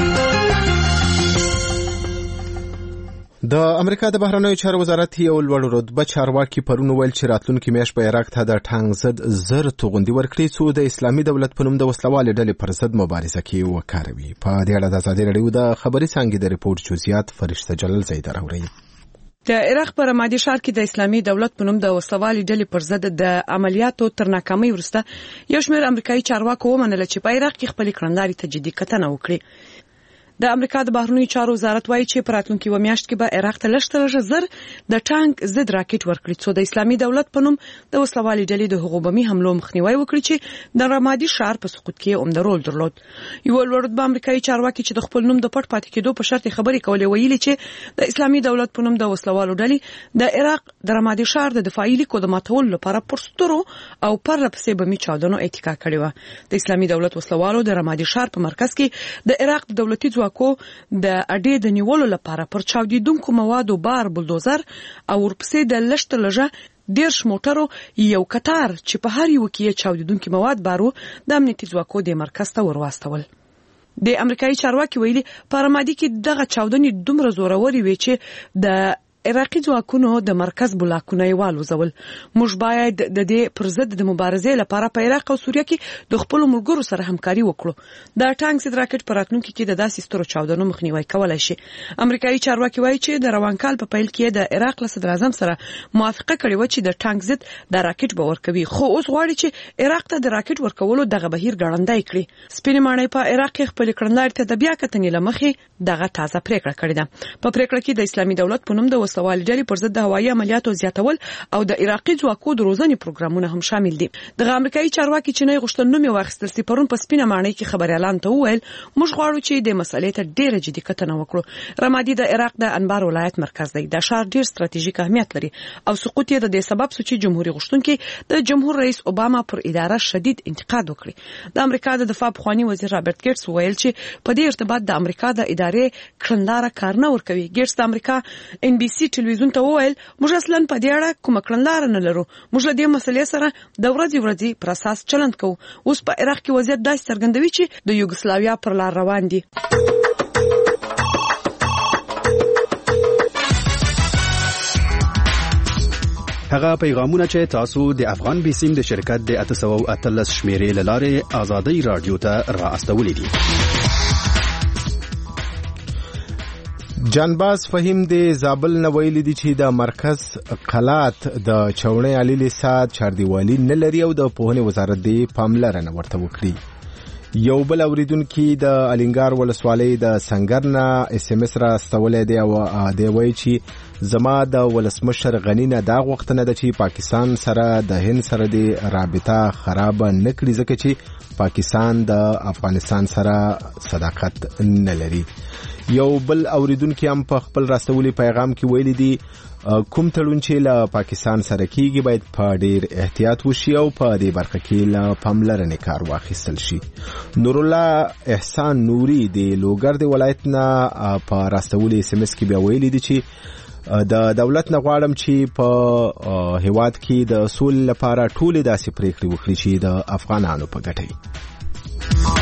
د امریکا د بهرنیو چارو وزارت یو لوړ رتبه چارواکي پرون ویل چې راتلونکي میاشت به عراق ته د ټانک ضد زر توغندي ورکړي څو د اسلامي دولت په نوم د وسلوالې ډلې پر ضد مبارزه کې وکاروي. په دې اړه د ازادي رادیو د خبري څانګې د ریپورت جزئیات فرشته جلال زیدر اوري. د عراق په رمادي ښار کې د اسلامي دولت په نوم د وسلوالې ډلې پر ضد د عملیاتو تر ناکامۍ وروسته یو شمېر امریکایي چارواکو ومنله چې په عراق کې خپلې کړندارې ته جدي کتنه وکړي. د امریکا د بهرنیو چارو وزارت وایي چې په راتلونکي یوه میاشت کې به عراق ته لږ تر لږه زر د ټانک ضد راکټ ورکړي څو د اسلامي دولت په نوم د وسلوالې ډلې د هغو بمي حملو مخنیوی وکړي چې د رمادي ښار په سقوط کې عمده رول درلود. یو لوړ رتبه امریکایي چارواکي چې د خپل نوم د پټ پاتې کېدو په شرط خبرې کولې ویلي چې د اسلامي دولت په نوم د وسلوالو ډلې د عراق د رمادي ښار د دفاعي لیکو د ماتولو لپاره پرسترو او پرله پسې بمي چاودنو اتکا کړې وه. د اسلامي دولت وسلوالو د رمادي ښار په مرکز کې د عراق د دولتي ځواکو د اډې د نیولو لپاره پر چاودیدونکو موادو بار بلدوزر او ورپسې د لږ تر لږه ډېرش موټرو یو کتار چې په هر یو کې چاودیدونکي مواد بارو د امنیتي ځواکو د مرکز ته ورواستول. د امریکایي چارواکي ویلي په رمادي کې دغه چاودنې دومره زورورې وې چې د عراقي ځواکونو د مرکز بلاکونه یې والوزول. موږ باید د دې پر ضد د مبارزې لپاره په عراق او سوریه کې د خپلو ملګرو سره همکاري وکړو. د ټانک ضد راکټ په راتلونکي کې د داسې سترو چاودنو مخنیوی کولی شي. امریکایي چارواکي وایي چې د روان کال په پیل کې د عراق له صدر اعظم سره موافقه کړې وه چې د ټانک ضد د راکټ به ورکوي، خو اوس غواړي چې عراق ته د راکټ ورکولو دغه بهیر ګړندی کړي. سپینې ماڼۍ په عراق کې خپلې کړندارې ته د بیا کتنې له مخې دغه تازه پریکړه کړې ده. په پریکړه کې د اسلامي دولت په نوم د وسلوالې ډلې پر ضد د هوایي عملیاتو زیاتول او د عراقي ځواکو د روزنې پروګرامونه هم شامل دي. دغه امریکایي چارواکي چې نه غوښتل نوم یې واخیستل سي پرون په سپینه ماڼۍ کې خبريالان ته وویل موږ غواړو چې د مسلې ته ډېره جدي کتنه وکړو. رمادي د عراق د انبار ولایت مرکز دی. د ښار ډېر ستراتیژیک اهمیت لري او سقوط یې د دې سبب سو چې جمهوریت غوښتونکي د جمهور رئیس اوباما پر اداره شدید انتقاد وکړي. د امریکا د دفاع پخوانی وزیر رابرټ ګیټس ویل چې په دې ارتباط د امریکا د ادارې کړنداره کار نه ورکوي. ګیټس د امریکا ان بي سي ټلویزیون ته وویل موږ اصلا په دې اړه کومه کړنداره نه لرو. موږ له دې مسلې سره د ورځې ورځې پر اساس چلند کوو. اوس په عراق کې وضعیت داسې څرګندوي چې د یوګسلاویا پر لار روان دي. هغه پیغامونه چې تاسو د افغان بیسیم د شرکت د اته سوه اتلس شمیرې له لارې آزادۍ رادیو ته را استولې دي. جانباز فهیم د زابل نه ویلي دي چې د مرکز قلات د چوڼۍ علي لسات چاردیوالي نه لري او د پوهنې وزارت دی پاملرنه ورته وکړي. یو بل اوریدونکي د الینګار ولسوالۍ د سنگر نه اس ام اس را استولې دی او دی وایي چې زما د ولسمشر غنی نه دا غوښتنه ده چې پاکستان سره د هند سره د رابطه خراب نه کړي ځکه چې پاکستان د افغانستان سره صداقت نه لري. یو بل اوریدونکي هم په خپل راستولي پیغام کې ویلي دي کوم تړون چې له پاکستان سره کیږي باید په ډیر احتیاط وشي او په دې برخه کې له پاملرنې کار واخیستل شي. نور الله احسان نوري د لوګر د ولایت نه په راستولي اس ام اس کې بیا ویلي دي چې د دولت نه غواړم چې په هیواد کې د سولې لپاره ټولې داسې پریکړې وکړي چې د افغانانو په ګټه وي.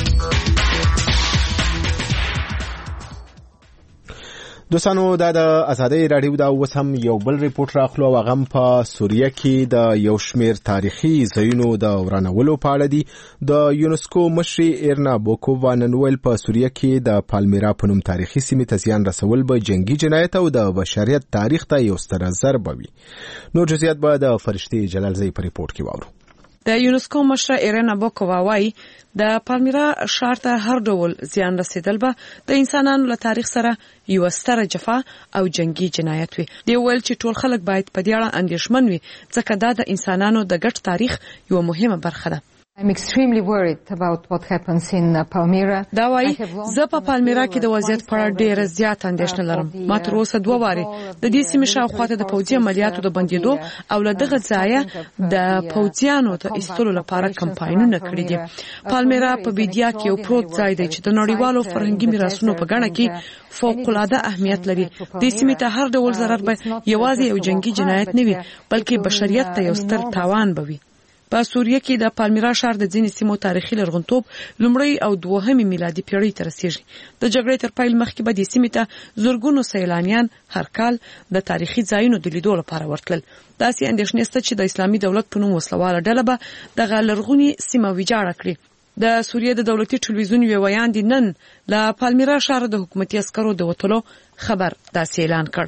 دوستانو دا د آزادۍ راډیو دا اوس هم یو بل ریپورت راخلو او هغه په سوریه کې د یو شمیر تاریخي ځایونو د ورانولو په اړه دي. د یونسکو مشري ایرنا بوکووا نن ویل په سوریه کې د پالمیرا په نوم تاریخي سیمې ته زیان رسول به جنگي جنایت او د بشریت تاریخ ته یو ستر ضربه وي. نور جزئیات به د فرشتي جلالزی په ریپورت کې واورو. د یونسکو مشره ایرنا بوکووا وایي د پالمیرا ښار ته هر ډول زیان رسیدل به د انسانانو له تاریخ سره یو ستره جفا او جنگي جنایت وي. دی ویل چې ټول خلک باید په دې اړه اندېښمن وي ځکه دا د انسانانو د ګډ تاریخ یو مهمه برخه ده. I'm extremely worried about what happens in Palmyra. دا وایي زه په پالمیرا کې د وضعیت په اړه ډېره زیاته اندېښنه لرم. ما تر اوسه دوه وارې د دې سیمې شاوخواته د پوځي عملیاتو د بندېدو او له دغه ځایه د پوځیانو د ایستلو لپاره کمپاینونه کړي دي. پالمیرا په بیدیا کې یو پروت ځای دی چې د نړیوالو فرهنګي میراثونو په ګڼه کې فوق‌العاده اهمیت لري. دې سیمې ته هر ډول ضرر به یوازې یو جنگي جنایت نه وي بلکې بشریت ته یو ستر تاوان به وي. په سوریه کې د پالمیرا ښار د ځینې سیمو تاریخي لرغونتوب لومړی او دوهمې میلادي پیړۍ ته رسیږي. د جګړې تر پیل مخکې به دې سیمې ته زرګونو سیلانیان هر کال د تاریخي ځایونو د لیدو لپاره ورتلل. داسې اندېښنې شته چې د اسلامي دولت په نوم وسلواله ډله به دغه لرغونې سیمه ویجاړه کړي. د سوریه د دولتي ټلویزیون یو ویاند نن له پالمیرا ښار د حکومتي عسکرو د وټلو خبر داسې اعلان کړ.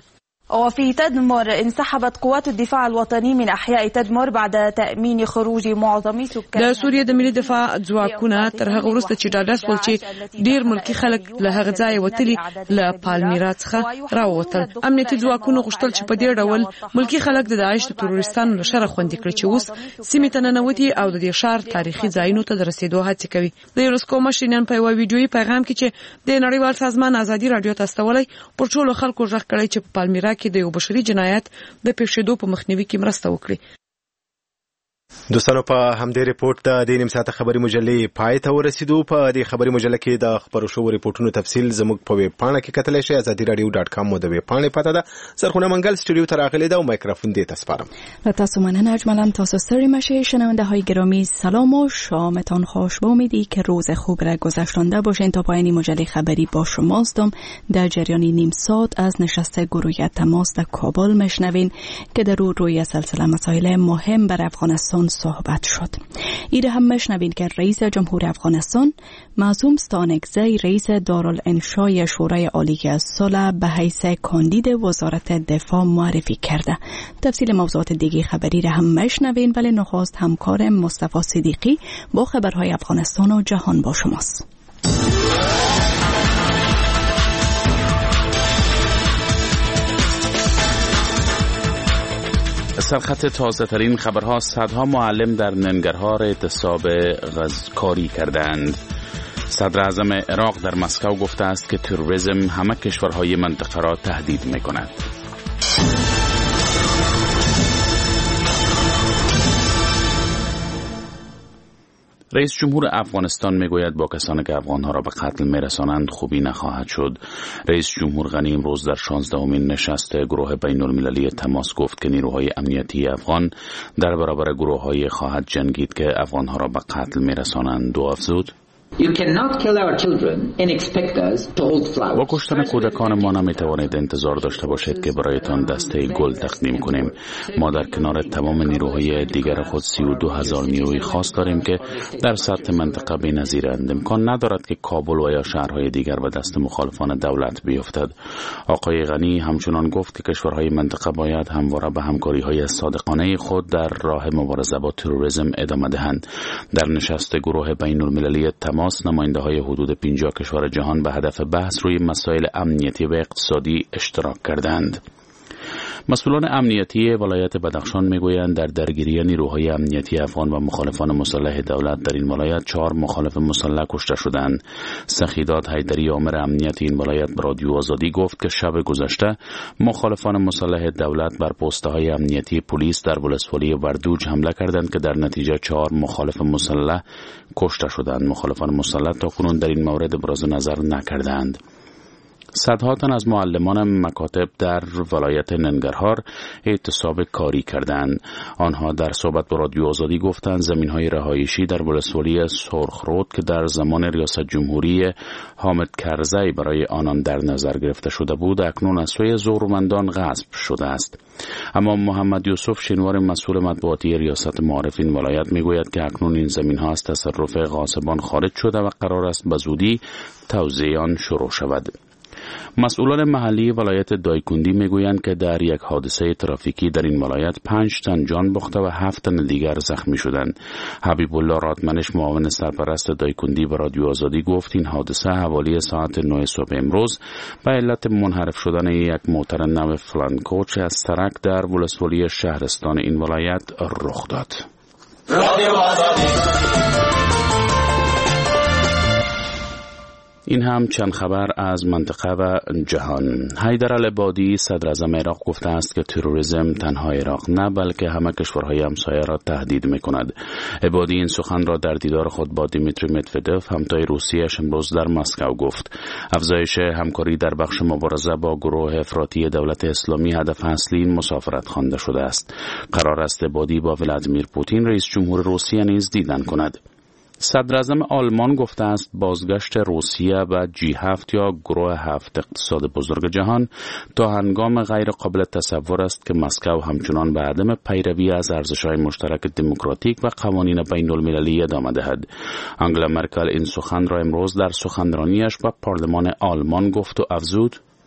وفي تدمر انسحبت قوات الدفاع الوطني من احياء تدمر بعد تامين خروج معظم سكان. د سوریې د ملي دفاع ځواکونه تر هغه وروسته چې ډاډه شول چې ډیر ملکی خلک له هغه ځای وتلي له پالمیرا څخه راووتل. امنیتي ځواکونو غوښتل چې په دې ډول ملکی خلک د داعش د تروریستانو له شره خوندي کړي چې اوس سیمې ته ننوتي او د دې ښار تاریخي ځایونو ته د رسیدو هڅه کوي. د یونسکو مشر نن په یو ویډیويي پیغام کې چې د نړیوال سازمان ازادي رادیو ته استولای پر ټولو خلکو ژغ کړی چې په پالمیرا کې د یو بشري جنایت د پیښېدو په مخنیوي کې مرسته وکړي. دوستانو په همدې ریپورت د دې نیم ساعته خبري مجلې پای ته ورسېدو. په دې خبري مجله کې د خبرو شوو ریپورتونو تفصیل زموږ په ویب پاڼه کې کتلی شئ. ازادي رادیو ډاټ کام مو د ویب پاڼې پته ده. سرخونه منګل استودیو ته راغلی ده او مایکروفون دې ته سپارم. له تاسو مننه. اجمالا تاسو ستړي مشئ. شنونده های گرامی سلام و شامتان خوش. با امیدی که روز خوب را گذشتانده باشین. تا پایان مجله خبری با شماستم. در جریان نیم ساعت از نشست گروه تماس در کابل میشنوین که در رو روی سلسله مسائل مهم بر افغانستان صحبت شد. ایره هم میشنوین که رئیس جمهور افغانستان معصوم ستانکزی رئیس دارالانشای شورای عالی صلح به حیث کاندید وزارت دفاع معرفی کرده. تفصیل موضوعات دیگه خبری را هم میشنوین، ولی نخست همکار مصطفی صدیقی با خبرهای افغانستان و جهان با شماست. سرخط تازه ترین خبرها: صدها معلم در ننگرهار اعتصاب کاری کردند. صدر اعظم عراق در مسکو گفته است که تروریسم همه کشورهای منطقه را تهدید می کند. رئیس جمهور افغانستان میگوید با کسانی که افغانها را به قتل میرسانند خوبی نخواهد شد. رئیس جمهور غنی امروز در شانزدهمین نشست گروه بین المللی تماس گفت که نیروهای امنیتی افغان در برابر گروه‌های خواهد جنگید که افغانها را به قتل میرسانند. دو افزود: You cannot kill our children and expect us to hold flowers. با کشتن کودکان ما نمیتوانید انتظار داشته باشید که برایتان دسته گل تقدیم کنیم. ما در کنار تمام نیروهای دیگر خود سی و دو هزار نیروی خاص داریم که در سطح منطقه بی‌نظیرند. امکان ندارد که کابل و یا شهرهای دیگر به دست مخالفان دولت بیفتد. آقای غنی همچنان گفت که کشورهای منطقه باید همواره به همکاری‌های صادقانه خود در راه مبارزه با تروریسم ادامه دهند. در نشست گروه بین المللی تماس نماینده های حدود پنجاه کشور جهان به هدف بحث روی مسائل امنیتی و اقتصادی اشتراک کردند. مسئولان امنیتی ولایت بدخشان میگویند در درگیری نیروهای امنیتی افغان و مخالفان مسلح دولت در این ولایت چهار مخالف مسلح کشته شدند. سخیدات حیدری آمر امنیت این ولایت به رادیو آزادی گفت که شب گذشته مخالفان مسلح دولت بر پست‌های امنیتی پلیس در ولسوالی وردوج حمله کردند که در نتیجه چهار مخالف مسلح کشته شدند. مخالفان مسلح تاکنون در این مورد ابراز نظر نکردند. صدها تن از معلمان مکاتب در ولایت ننگرهار اعتصاب کاری کردند. آنها در صحبت با رادیو آزادی گفتند زمین‌های رهایشی در ولسوالی سرخرود که در زمان ریاست جمهوری حامد کرزی برای آنان در نظر گرفته شده بود اکنون از سوی زورمندان غصب شده است. اما محمد یوسف شینوار مسئول مطبوعاتی ریاست معارف این ولایت میگوید که اکنون این زمین‌ها از تصرف غاصبان خارج شده و قرار است به زودی توزیع آن شروع شود. مسئولان محلی ولایت دایکندی میگویند که در یک حادثه ترافیکی در این ولایت پنج تن جان باخته و هفت تن دیگر زخمی شدند. حبیب الله رادمنش معاون سرپرست دایکندی به رادیو آزادی گفت این حادثه حوالی ساعت نه صبح امروز به علت منحرف شدن یک موتر نو فلانکوچ از سرک در ولسوالی شهرستان این ولایت رخ داد. این هم چند خبر از منطقه و جهان. حیدر العبادی صدر اعظم عراق گفته است که تروریسم تنها عراق نه بلکه همه کشورهای همسایه را تهدید می‌کند. عبادی این سخن را در دیدار خود با دیمیتری مدودف همتای روسیه‌اش امروز در مسکو گفت. افزایش همکاری در بخش مبارزه با گروه افراطی دولت اسلامی هدف اصلی این مسافرت خوانده شده است. قرار است عبادی با ولادیمیر پوتین رئیس جمهور روسیه نیز دیدن کند. صدر اعظم آلمان گفته است بازگشت روسیه به جی هفت یا گروه هفت اقتصاد بزرگ جهان تا هنگام غیر قابل تصور است که مسکو همچنان به عدم پیروی از ارزش‌های مشترک دموکراتیک و قوانین بین المللی ادامه دهد. آنگلا مرکل این سخن را امروز در سخنرانیش به پارلمان آلمان گفت و افزود: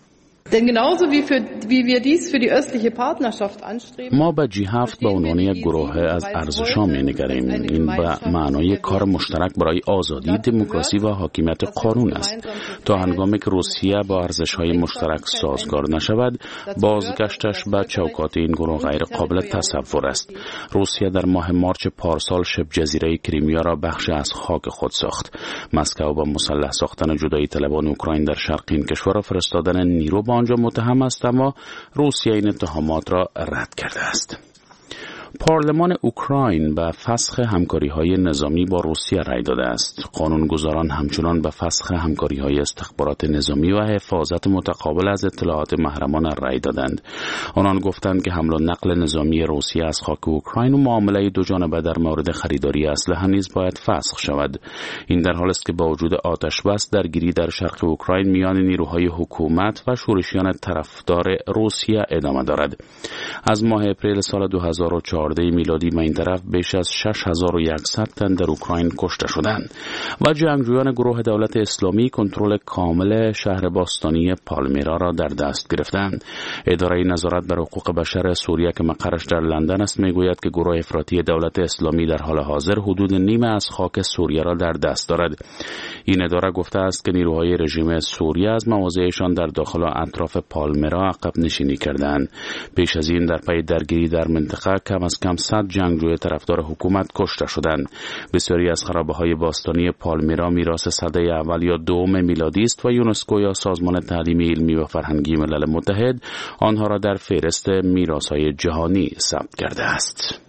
ما به جی هفت به عنوان یک گروه از ارزش‌ها می‌نگریم. این به معنای کار مشترک برای آزادی، دموکراسی و حاکمیت قانون است. تا هنگامی که روسیه با ارزش‌های مشترک سازگار نشود، بازگشتش به چوکات این گروه غیر قابل تصور است. روسیه در ماه مارچ پارسال شبه جزیره کریمیا را بخش از خاک خود ساخت. مسکو با مسلح ساختن جدایی طلبان اوکراین در شرق این کشور و فرستادن نیرو به آنجا متهم است، اما روسیه این اتهامات را رد کرده است. پارلمان اوکراین به فسخ همکاری‌های نظامی با روسیه رای داده است. قانونگذاران همچنان به فسخ همکاری‌های استخبارات نظامی و حفاظت متقابل از اطلاعات محرمانه رای دادند. آنان گفتند که حمل و نقل نظامی روسیه از خاک اوکراین و معامله دو جانبه در مورد خریداری اسلحه نیز باید فسخ شود. این در حالی است که با وجود آتش بس درگیری در شرق اوکراین میان نیروهای حکومت و شورشیان طرفدار روسیه ادامه دارد. از ماه اپریل سال دو هزار و چهارده میلادی به این طرف بیش از شش هزار و صد تن در اوکراین کشته شدند و جنگجویان گروه دولت اسلامی کنترل کامل شهر باستانی پالمیرا را در دست گرفتند. اداره نظارت بر حقوق بشر سوریه که مقرش در لندن است میگوید که گروه افراطی دولت اسلامی در حال حاضر حدود نیمه از خاک سوریه را در دست دارد. این اداره گفته است که نیروهای رژیم سوریه از مواضعشان در داخل و اطراف پالمیرا عقب نشینی کردند. پیش از این در پی درگیری در منطقه کم از کم صد جنگجوی طرفدار حکومت کشته شدند. بسیاری از خرابه‌های باستانی پالمیرا میراث سده اول یا دوم میلادی است و یونسکو یا سازمان تعلیم علمی و فرهنگی ملل متحد آنها را در فهرست میراث‌های جهانی ثبت کرده است.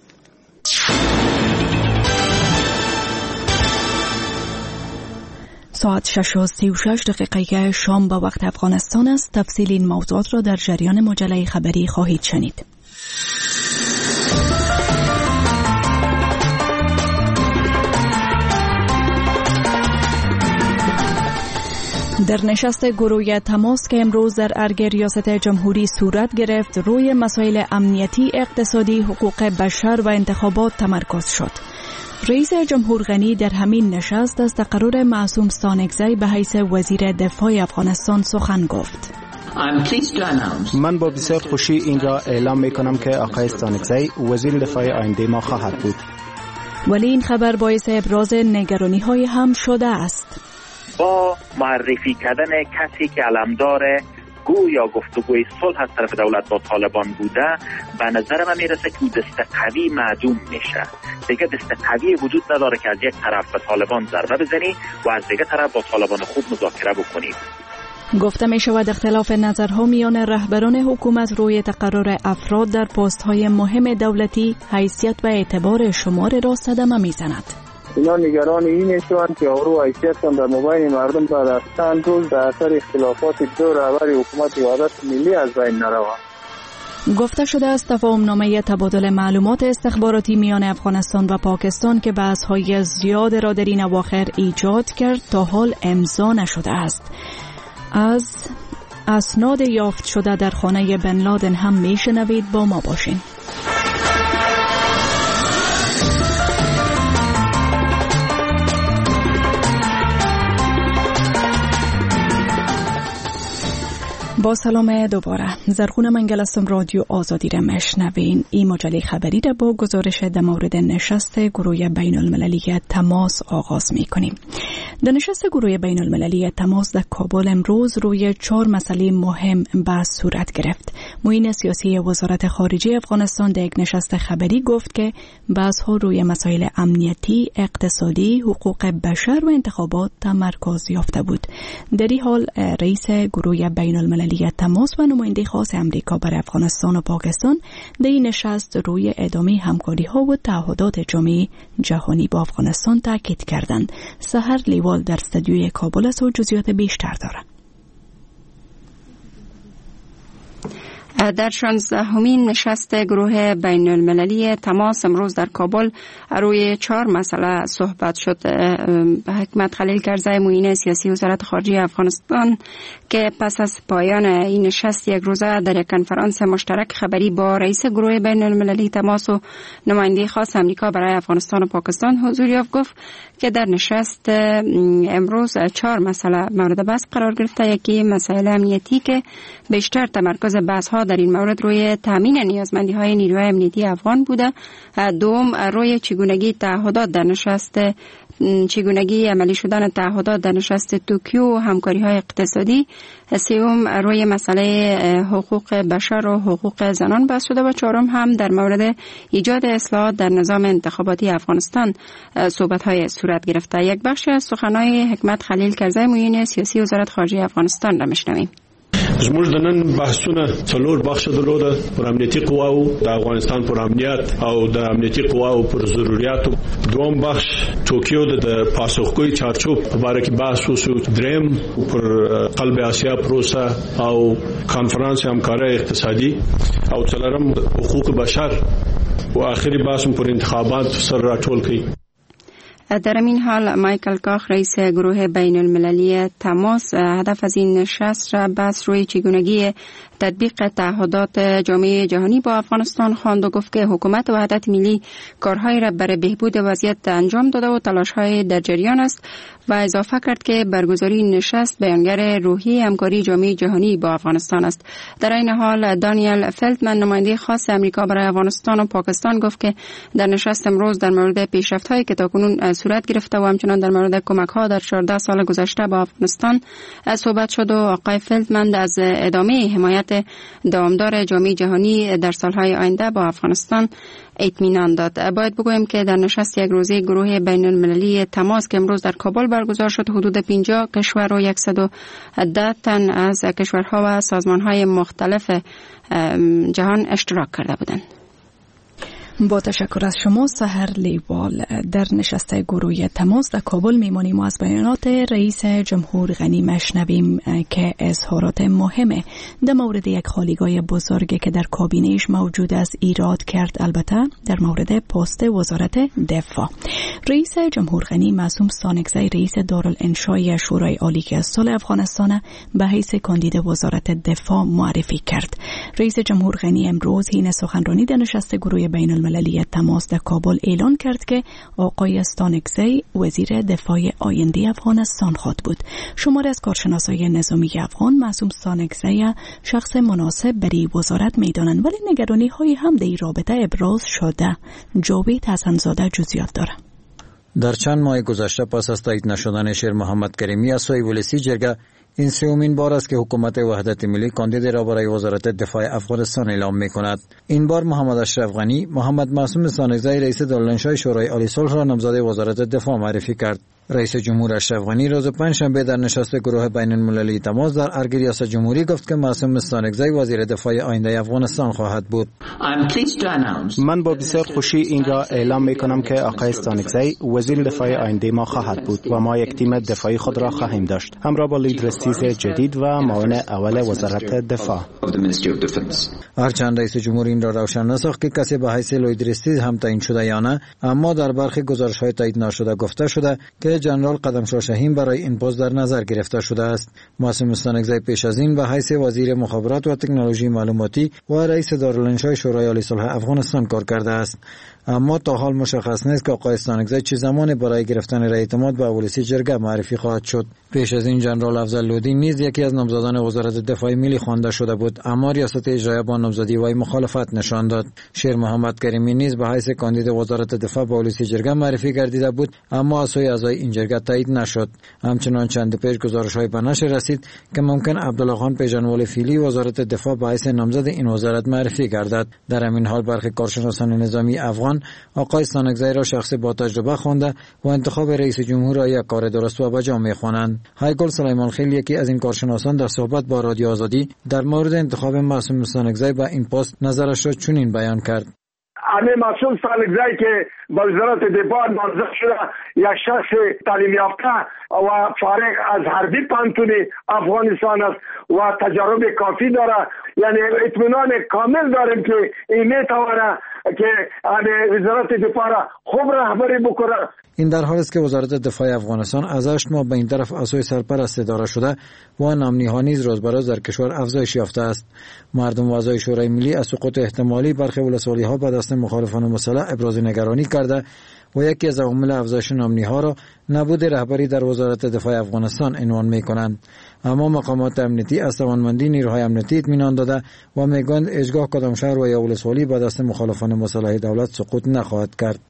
ساعت شش و سی و شش دقیقه شام به وقت افغانستان است. تفصیل این موضوعات را در جریان مجله خبری خواهید شنید. در نشست گروه تماس که امروز در ارگ ریاست جمهوری صورت گرفت، روی مسائل امنیتی، اقتصادی، حقوق بشر و انتخابات تمرکز شد. رئیس جمهور غنی در همین نشست از تقرر معصوم ستانکزی به حیث وزیر دفاع افغانستان سخن گفت. من با بسیار خوشی این را اعلام می کنم که آقای ستانکزی وزیر دفاع آینده ما خواهد بود. ولی این خبر باعث ابراز نگرانی های هم شده است. با معرفی کردن کسی که علمدار گویا گفتگوی صلح از طرف دولت با طالبان بوده، به نظر من میرسه که دست قوی معدوم میشه. دیگه دست قوی وجود نداره که از یک طرف به طالبان ضربه بزنی و از دیگه طرف با طالبان خوب مذاکره بکنی. گفته می شود اختلاف نظرها میان رهبران حکومت روی تقرر افراد در پست های مهم دولتی حیثیت و اعتبار شمار را صدمه میزند. اینا نگران این هستند که آبرو و حیثیتشان در مبین مردم بعد از چند روز در اثر اختلافات دو رهبر حکومت وحدت ملی از بین نروند. گفته شده است تفاهم‌نامه تبادل معلومات استخباراتی میان افغانستان و پاکستان که بحث‌های زیاد را در این اواخر ایجاد کرد تا حال امضا نشده است. از اسناد یافت شده در خانه بن لادن هم میشنوید، با ما باشین. با سلام دوباره. زرخون منگل هستم، رادیو آزادی را مشنوین. این مجله خبری را با گزارش در مورد نشست گروه بین المللی تماس آغاز می کنیم. در نشست گروه بین المللی تماس در کابل امروز روی چهار مسئله مهم بحث صورت گرفت. معین سیاسی وزارت خارجه افغانستان در یک نشست خبری گفت که بحث ها روی مسائل امنیتی، اقتصادی، حقوق بشر و انتخابات تمرکز یافته بود. در این حال رئیس گروه بین المللی تماس و نماینده خاص امریکا برای افغانستان و پاکستان در این نشست روی ادامه همکاری ها و تعهدات جامعه جهانی با افغانستان تاکید کردند. سحر لیوال در استودیوی کابل است و جزئیات بیشتر دارد. در شانزدهمین نشست گروه بین المللی تماس امروز در کابل روی چهار مسئله صحبت شد. حکمت خلیل کرزی معین سیاسی وزارت خارجه افغانستان که پس از پایان این نشست یک روزه در یک کنفرانس مشترک خبری با رئیس گروه بین المللی تماس و نماینده خاص امریکا برای افغانستان و پاکستان حضور یافت، گفت که در نشست امروز چهار مسئله مورد بحث قرار گرفته. یکی مسائل امنیتی که بیشتر تمرکز بحث ها در این مورد روی تامین نیازمندی های نیروهای امنیتی افغان بوده. دوم روی چگونگی تعهدات در نشست چگونگی عملی شدن تعهدات در نشست توکیو و همکاری های اقتصادی. سوم روی مسئله حقوق بشر و حقوق زنان بحث شده و چهارم هم در مورد ایجاد اصلاحات در نظام انتخاباتی افغانستان صحبت های صورت گرفته. یک بخش از سخنهای حکمت خلیل کرزی معین سیاسی وزارت خارجه افغانستان را میشنویم. زموږ د نن بحثونه څلور بخښه درلوده پر امنیتي قواو د افغانستان پر امنیت او د امنیتي قواو پر ضرورتو. دوم بخش توکیو د پاسخګویي چارچوب په اړه کې بحث وشو. دریم پر قلب آسیا پروسه او کانفرنس همکارۍ اقتصادي او څلورم حقوق بشر او آخري بحث پر انتخابات سر راټول کړي. در این حال مایکل کاخ رئیس گروه بین المللی تماس هدف از این نشست را بحث روی چگونگی تطبیق تعهدات جامعه جهانی با افغانستان خواند و گفت که حکومت وحدت ملی کارهای را برای بهبود وضعیت انجام داده و تلاش‌های در جریان است و اضافه کرد که برگزاری نشست بیانگر روحی همکاری جامعه جهانی با افغانستان است. در این حال دانیل فلتمن نماینده خاص امریکا برای افغانستان و پاکستان گفت که در نشست امروز در مورد پیشرفت‌هایی که تاکنون صورت گرفته و همچنان در مورد کمک‌ها در چهارده سال گذشته با افغانستان صحبت شد و آقای فلتمن از ادامه حمایت دوامدار جامعه جهانی در سالهای آینده با افغانستان اطمینان داد. باید بگویم که در نشست یک روزه گروه بین المللی تماس که امروز در کابل برگزار شد حدود پنجاه کشور و صد و ده تن از کشورها و سازمانهای مختلف جهان اشتراک کرده بودند. با تشکر از شما سحر لیوال. در نشست گروه تماس در کابل میمانیم و از بیانات رئیس جمهور غنی مشنویم که اظهارات مهمه در مورد یک خالیگاه بزرگی که در کابینهش موجود است ایراد کرد، البته در مورد پست وزارت دفاع. رئیس جمهور غنی معصوم سانکزی رئیس دارالانشای شورای عالی که از سال افغانستان به حیث کاندید وزارت دفاع معرفی کرد. رئیس جمهور غنی امروز حین سخنرانی در نشست گروه بین المللی تماس در کابل اعلان کرد که آقای سانکزی وزیر دفاع آینده افغانستان خواهد بود. شماری از کارشناسای نظامی افغان معصوم سانکزی شخص مناسب برای وزارت میدانند، ولی نگرانی های هم در این رابطه ابراز شده. جاوید حسنزاده جزئیات داره. در چند ماه گذشته پس از تایید نشدن شیر محمد کریمی از سوی ولسی جرگه، این سومین بار است که حکومت وحدت ملی کاندید را برای وزارت دفاع افغانستان اعلام می کند. این بار محمد اشرف غنی محمد معصوم سانکزی رئیس دارالانشای شورای عالی صلح را نامزد وزارت دفاع معرفی کرد. رئیس جمهور اشرف غنی روز پنجشنبه در نشست گروه بین المللی تماس در ارگ ریاست جمهوری گفت که معصوم سانکزی وزیر دفاع آینده افغانستان خواهد بود. من با بسیار خوشی این را اعلام می کنم که آقای سانکزی وزیر دفاع آینده ما خواهد بود و ما یک تیم دفاعی خود را خواهیم داشت، همراه با لیدرستیز جدید و معاون اول وزارت دفاع. هرچند رئیس جمهور این را روشن نساخت که کسی به حیث لیدرستیز هم تعیین شده یا نه، اما در برخی گزارش‌های تایید نشده گفته شده که جنرال قدمشاه شاهین برای این پست در نظر گرفته شده است. معصوم سانکزی پیش از این به حیث وزیر مخابرات و تکنولوژی معلوماتی و رئیس دارالانشای شورای عالی صلح افغانستان کار کرده است، اما تا حال مشخص نیست که آقای سانکزی چه زمانی برای گرفتن رأی اعتماد به ولسی جرگه معرفی خواهد شد. پیش از این جنرال افضل لودی نیز یکی از نامزدان وزارت دفاع ملی خوانده شده بود، اما ریاست اجرایی با نامزدی وی مخالفت نشان داد. شیر محمد کریمی نیز به حیث کاندید وزارت دفاع به ولسی جرگه معرفی گردیده بود، اما از سوی اعضای این جرگه تایید نشد. همچنان چند پیش گزارش‌های به نشر رسید که ممکن عبدالله خان پیژنوال فیلی وزارت دفاع به حیث نامزد این وزارت معرفی گردد. در همین حال برخی کارشناسان نظامی افغان آقای سانکزی را شخص با تجربه خوانده و انتخاب رئیس جمهور را یک کار درست و بجا می‌خوانند. هایگل سلیمان خیل یکی از این کارشناسان در صحبت با رادیو آزادی در مورد انتخاب معصوم سانکزی به این پست نظرش را چنین بیان کرد: همه مسئول سالگزایی که به وزارت دفاع نامزد شده یک شخص تعلیم یافته و فارغ از حربی پانتون افغانستان است و تجربه کافی داره، یعنی اطمینان کامل داریم که این میتونه که وزارت دفاع را خوب رهبری بکنه. این در حالی است که وزارت دفاع افغانستان از هشت ماه به این طرف اسوی سرپرست اداره شده و نامنی‌ها نیز روز به روز در کشور افزایش یافته است. مردم و اعضای شورای ملی از سقوط احتمالی برخی ولسوالی‌ها به دست مخالفان مسلح ابراز نگرانی کرده و یکی از عوامل افزایش نامنی‌ها را نبود رهبری در وزارت دفاع افغانستان عنوان می‌کنند. اما مقامات امنیتی از توانمندی نیروهای امنیتی اطمینان داده و میگویند هیچگاه کدام شهر و یا ولسوالی به دست مخالفان مسلح دولت سقوط نخواهد کرد.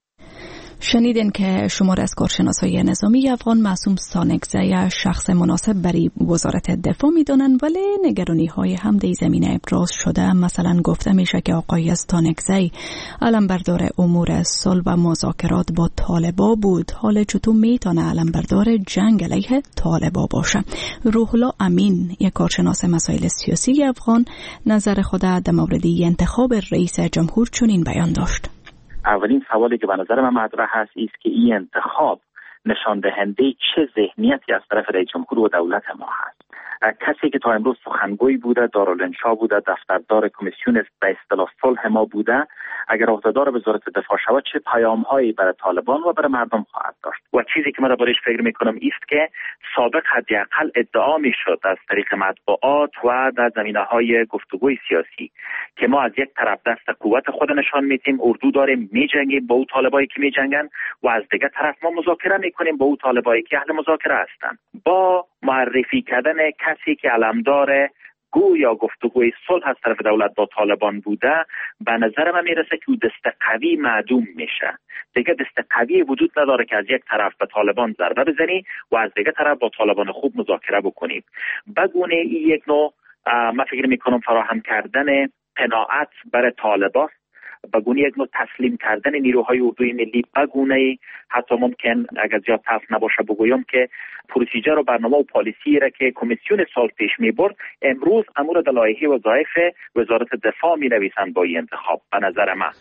شنیدین که شمار از کارشناسای نظامی افغان معصوم ستانکزی شخص مناسب برای وزارت دفاع میدانند، ولی نگرانی های هم در زمینه ابراز شده. مثلا گفته میشه که آقای ستانکزی علمبردار امور صلح و مذاکرات با طالبا بود. حال چطور میتونه علمبردار جنگ علیه طالبا باشه؟ روح الله امین، یک کارشناس مسائل سیاسی افغان، نظر خود در مورد انتخاب رئیس جمهور چنین بیان داشت. اولین سوالی که به نظر من مطرح هست است که این انتخاب نشان دهنده چه ذهنیتی از طرف رئیس جمهور و دولت ما هست. کسی که تا امروز سخنگوی بوده، دارالانشا بوده، دفتردار کمیسیون به اصطلاح صلح ما بوده، اگر عهدهدار وزارت دفاع شود چه پیام‌هایی برای طالبان و برای مردم خواهد داشت. و چیزی که من دربارش فکر می‌کنم است که سابق حداقل ادعا می‌شد از طریق مطبوعات و در زمینه‌های گفتگوی سیاسی که ما از یک طرف دست قوت خود نشان میدیم، اردو داریم میجنگیم با اون طالبایی که میجنگن، و از دیگر طرف ما مذاکره میکنیم با اون طالبایی که اهل مذاکره هستن. با معرفی کردن کسی که علمدار گویا گفتگوی صلح از طرف دولت با طالبان بوده، به نظر من میرسه که دست قوی معدوم میشه. دیگه دست قوی وجود نداره که از یک طرف به طالبان ضربه بزنی و از دیگه طرف با طالبان خوب مذاکره بکنی. بگونه این یک نوع من فکر میکنم فراهم کردن قناعت برای طالبان، بگونه یک نوع تسلیم کردن نیروهای اردوی ملی، بگونه حتی ممکن اگر زیاد تلخ نباشه بگویم که پروسیجر و برنامه و پالیسی را که کمیسیون صلح پیش میبرد امروز امور در لایحه وظایف وزارت دفاع می نویسند با این انتخاب. به نظر من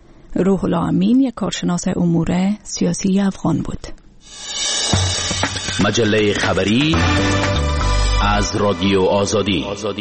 روح الله امین یک کارشناس امور سیاسی افغان بود. مجله خبری از رادیو آزادی.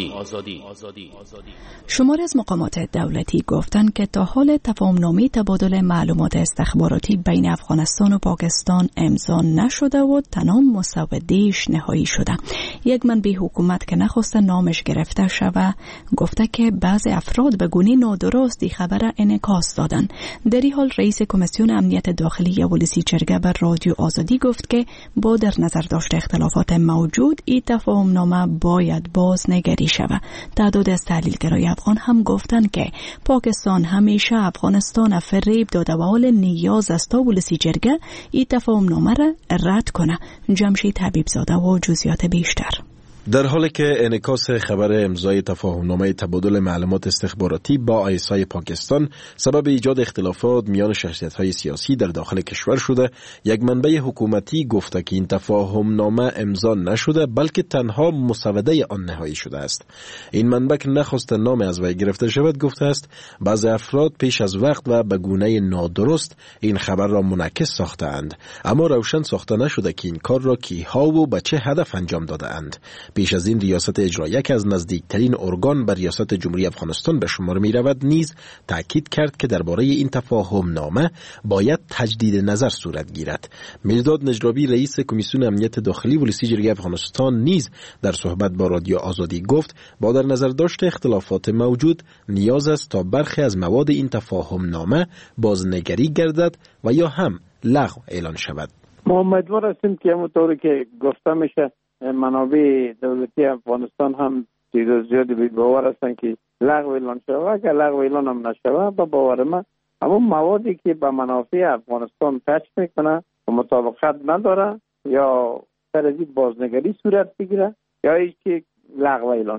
شمار از مقامات دولتی گفتند که تا حال تفاهم‌نامه تبادل معلومات استخباراتی بین افغانستان و پاکستان امضا نشده و تنها مسوده‌اش نهایی شده. یک منبع حکومت که نخواسته نامش گرفته شود گفته که بعضی افراد به گونه نادرستی خبر انعکاس دادند. در این حال رئیس کمیسیون امنیت داخلی ولسی چرگه بر رادیو آزادی گفت که با در نظر داشت اختلافات موجود این تفاهم‌نامه باید بازنگری شود. تعداد از تحلیلگرای افغان هم گفتند که پاکستان همیشه افغانستان فریب داده و حال نیاز است تا ولسی چرگه این تفاهم‌نامه را رد کنه. جمشید حبیبزاده و جزئیات بیشتر. در حالی که انعکاس خبر امضای تفاهمنامه تبادل معلومات استخباراتی با آی اس آی پاکستان سبب ایجاد اختلافات میان شخصیت‌های سیاسی در داخل کشور شده، یک منبع حکومتی گفته که این تفاهمنامه امضا نشده بلکه تنها مسوده آن نهایی شده است. این منبع که نخواست نام از وی گرفته شود گفته است بعضی افراد پیش از وقت و به گونه نادرست این خبر را منعکس ساختند، اما روشن ساخته نشده که این کار را کیها و به چه هدف انجام داده‌اند. پیش از این ریاست اجرایی که از نزدیکترین ارگان بر ریاست جمهوری افغانستان به شمار می رود نیز تاکید کرد که درباره این تفاهم نامه باید تجدید نظر صورت گیرد. مرداد نجرابی رئیس کمیسیون امنیت داخلی ولسی جرگه افغانستان نیز در صحبت با رادیو آزادی گفت با در نظر داشت اختلافات موجود نیاز است تا برخی از مواد این تفاهم نامه بازنگری گردد و یا هم لغو اعلان شود. ما امیدوار هستیم که همونطوری که گفته میشه منابع دولتی افغانستان هم چیز زیادی به باور هستن که لغو اعلان شود. اگر لغو اعلان هم نشود با باور من اما موادی که به منافع افغانستان تچ میکنه و مطابقت نداره یا سر از بازنگری صورت بگیره یا ای که لغو اعلان شد.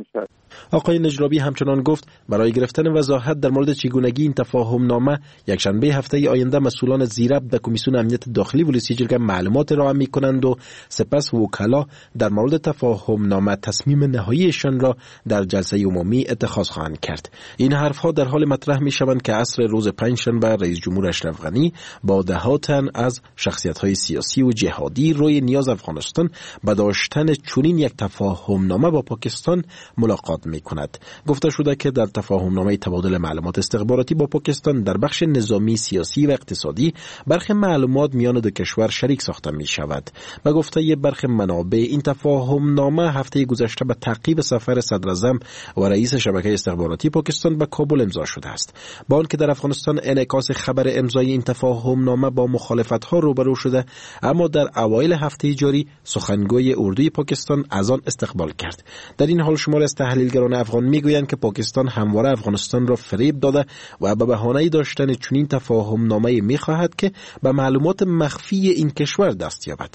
آقای نجرابی همچنان گفت برای گرفتن وضاحت در مورد چگونگی این تفاهم نامه یک شنبه هفته آینده مسئولان زیرب در کمیسیون امنیت داخلی ولسی جرگه معلومات را می کنند و سپس وکلا در مورد تفاهم نامه تصمیم نهاییشان را در جلسه عمومی اتخاذ خواهند کرد. این حرفها در حال مطرح می شوند که عصر روز پنجشنبه رئیس جمهور اشرف غنی با دهاتن از شخصیت‌های سیاسی و جهادی روی نیاز افغانستان به داشتن چنین یک تفاهم نامه با پاکستان ملاقات می کند. گفته شده که در تفاهم نامه تبادل معلومات استخباراتی با پاکستان در بخش نظامی، سیاسی و اقتصادی برخی معلومات میان دو کشور شریک ساخته می شود. به گفته برخی منابع این تفاهم نامه هفته گذشته به تعقیب سفر صدر اعظم و رئیس شبکه استخباراتی پاکستان به کابل امضا شده است. با آنکه در افغانستان انعکاس خبر امضای این تفاهم نامه با مخالفت‌ها روبرو شده، اما در اوایل هفته جاری سخنگوی اردوی پاکستان از آن استقبال کرد. در این حال شمار از تحلیلگران افغان میگویند که پاکستان همواره افغانستان را فریب داده و به بهانه داشتن چنین تفاهم نامه می‌خواهد که به معلومات مخفی این کشور دست یابد.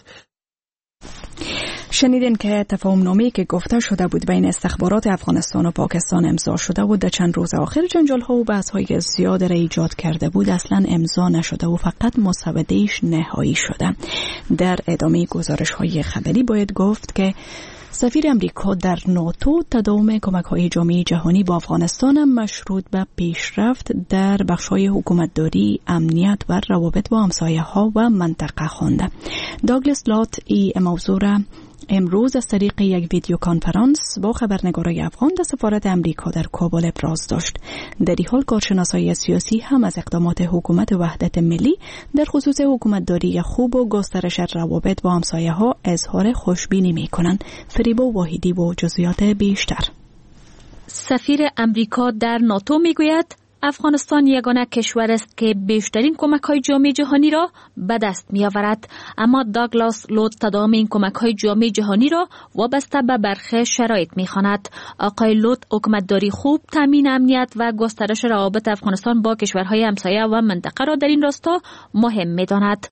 شنیدین که تفاهم نامه‌ای که گفته شده بود بین استخبارات افغانستان و پاکستان امضا شده بود در چند روز آخر جنجال‌ها و بحث‌های زیاد را ایجاد کرده بود اصلا امضا نشده و فقط مسوده‌اش نهایی شده. در ادامه گزارش‌های خبری باید گفت که سفیر امریکا در ناتو تداوم کمک‌های جامعه جهانی با افغانستان مشروط به پیشرفت در بخش‌های حکومتداری، امنیت و روابط با همسایه‌ها و منطقه خوانده. داگلاس لات ای موضوع را امروز از طریق یک ویدیو کانفرانس با خبرنگارای افغان در سفارت امریکا در کابل ابراز داشت. در این حال کارشناسای سیاسی هم از اقدامات حکومت وحدت ملی در خصوص حکومتداری خوب و گسترش روابط با همسایه‌ها اظهار خوشبینی می‌کنند. فریبا واحدی با جزئیات بیشتر. سفیر امریکا در ناتو میگوید افغانستان یگانه کشور است که بیشترین کمک‌های جامعه جهانی را به دست می‌آورد، اما داگلاس لوت تداوم این کمک‌های جامعه جهانی را وابسته به برخی شرایط می‌خواند. آقای لوت حکومتداری خوب، تامین امنیت و گسترش روابط افغانستان با کشورهای همسایه و منطقه را در این راستا مهم می‌داند.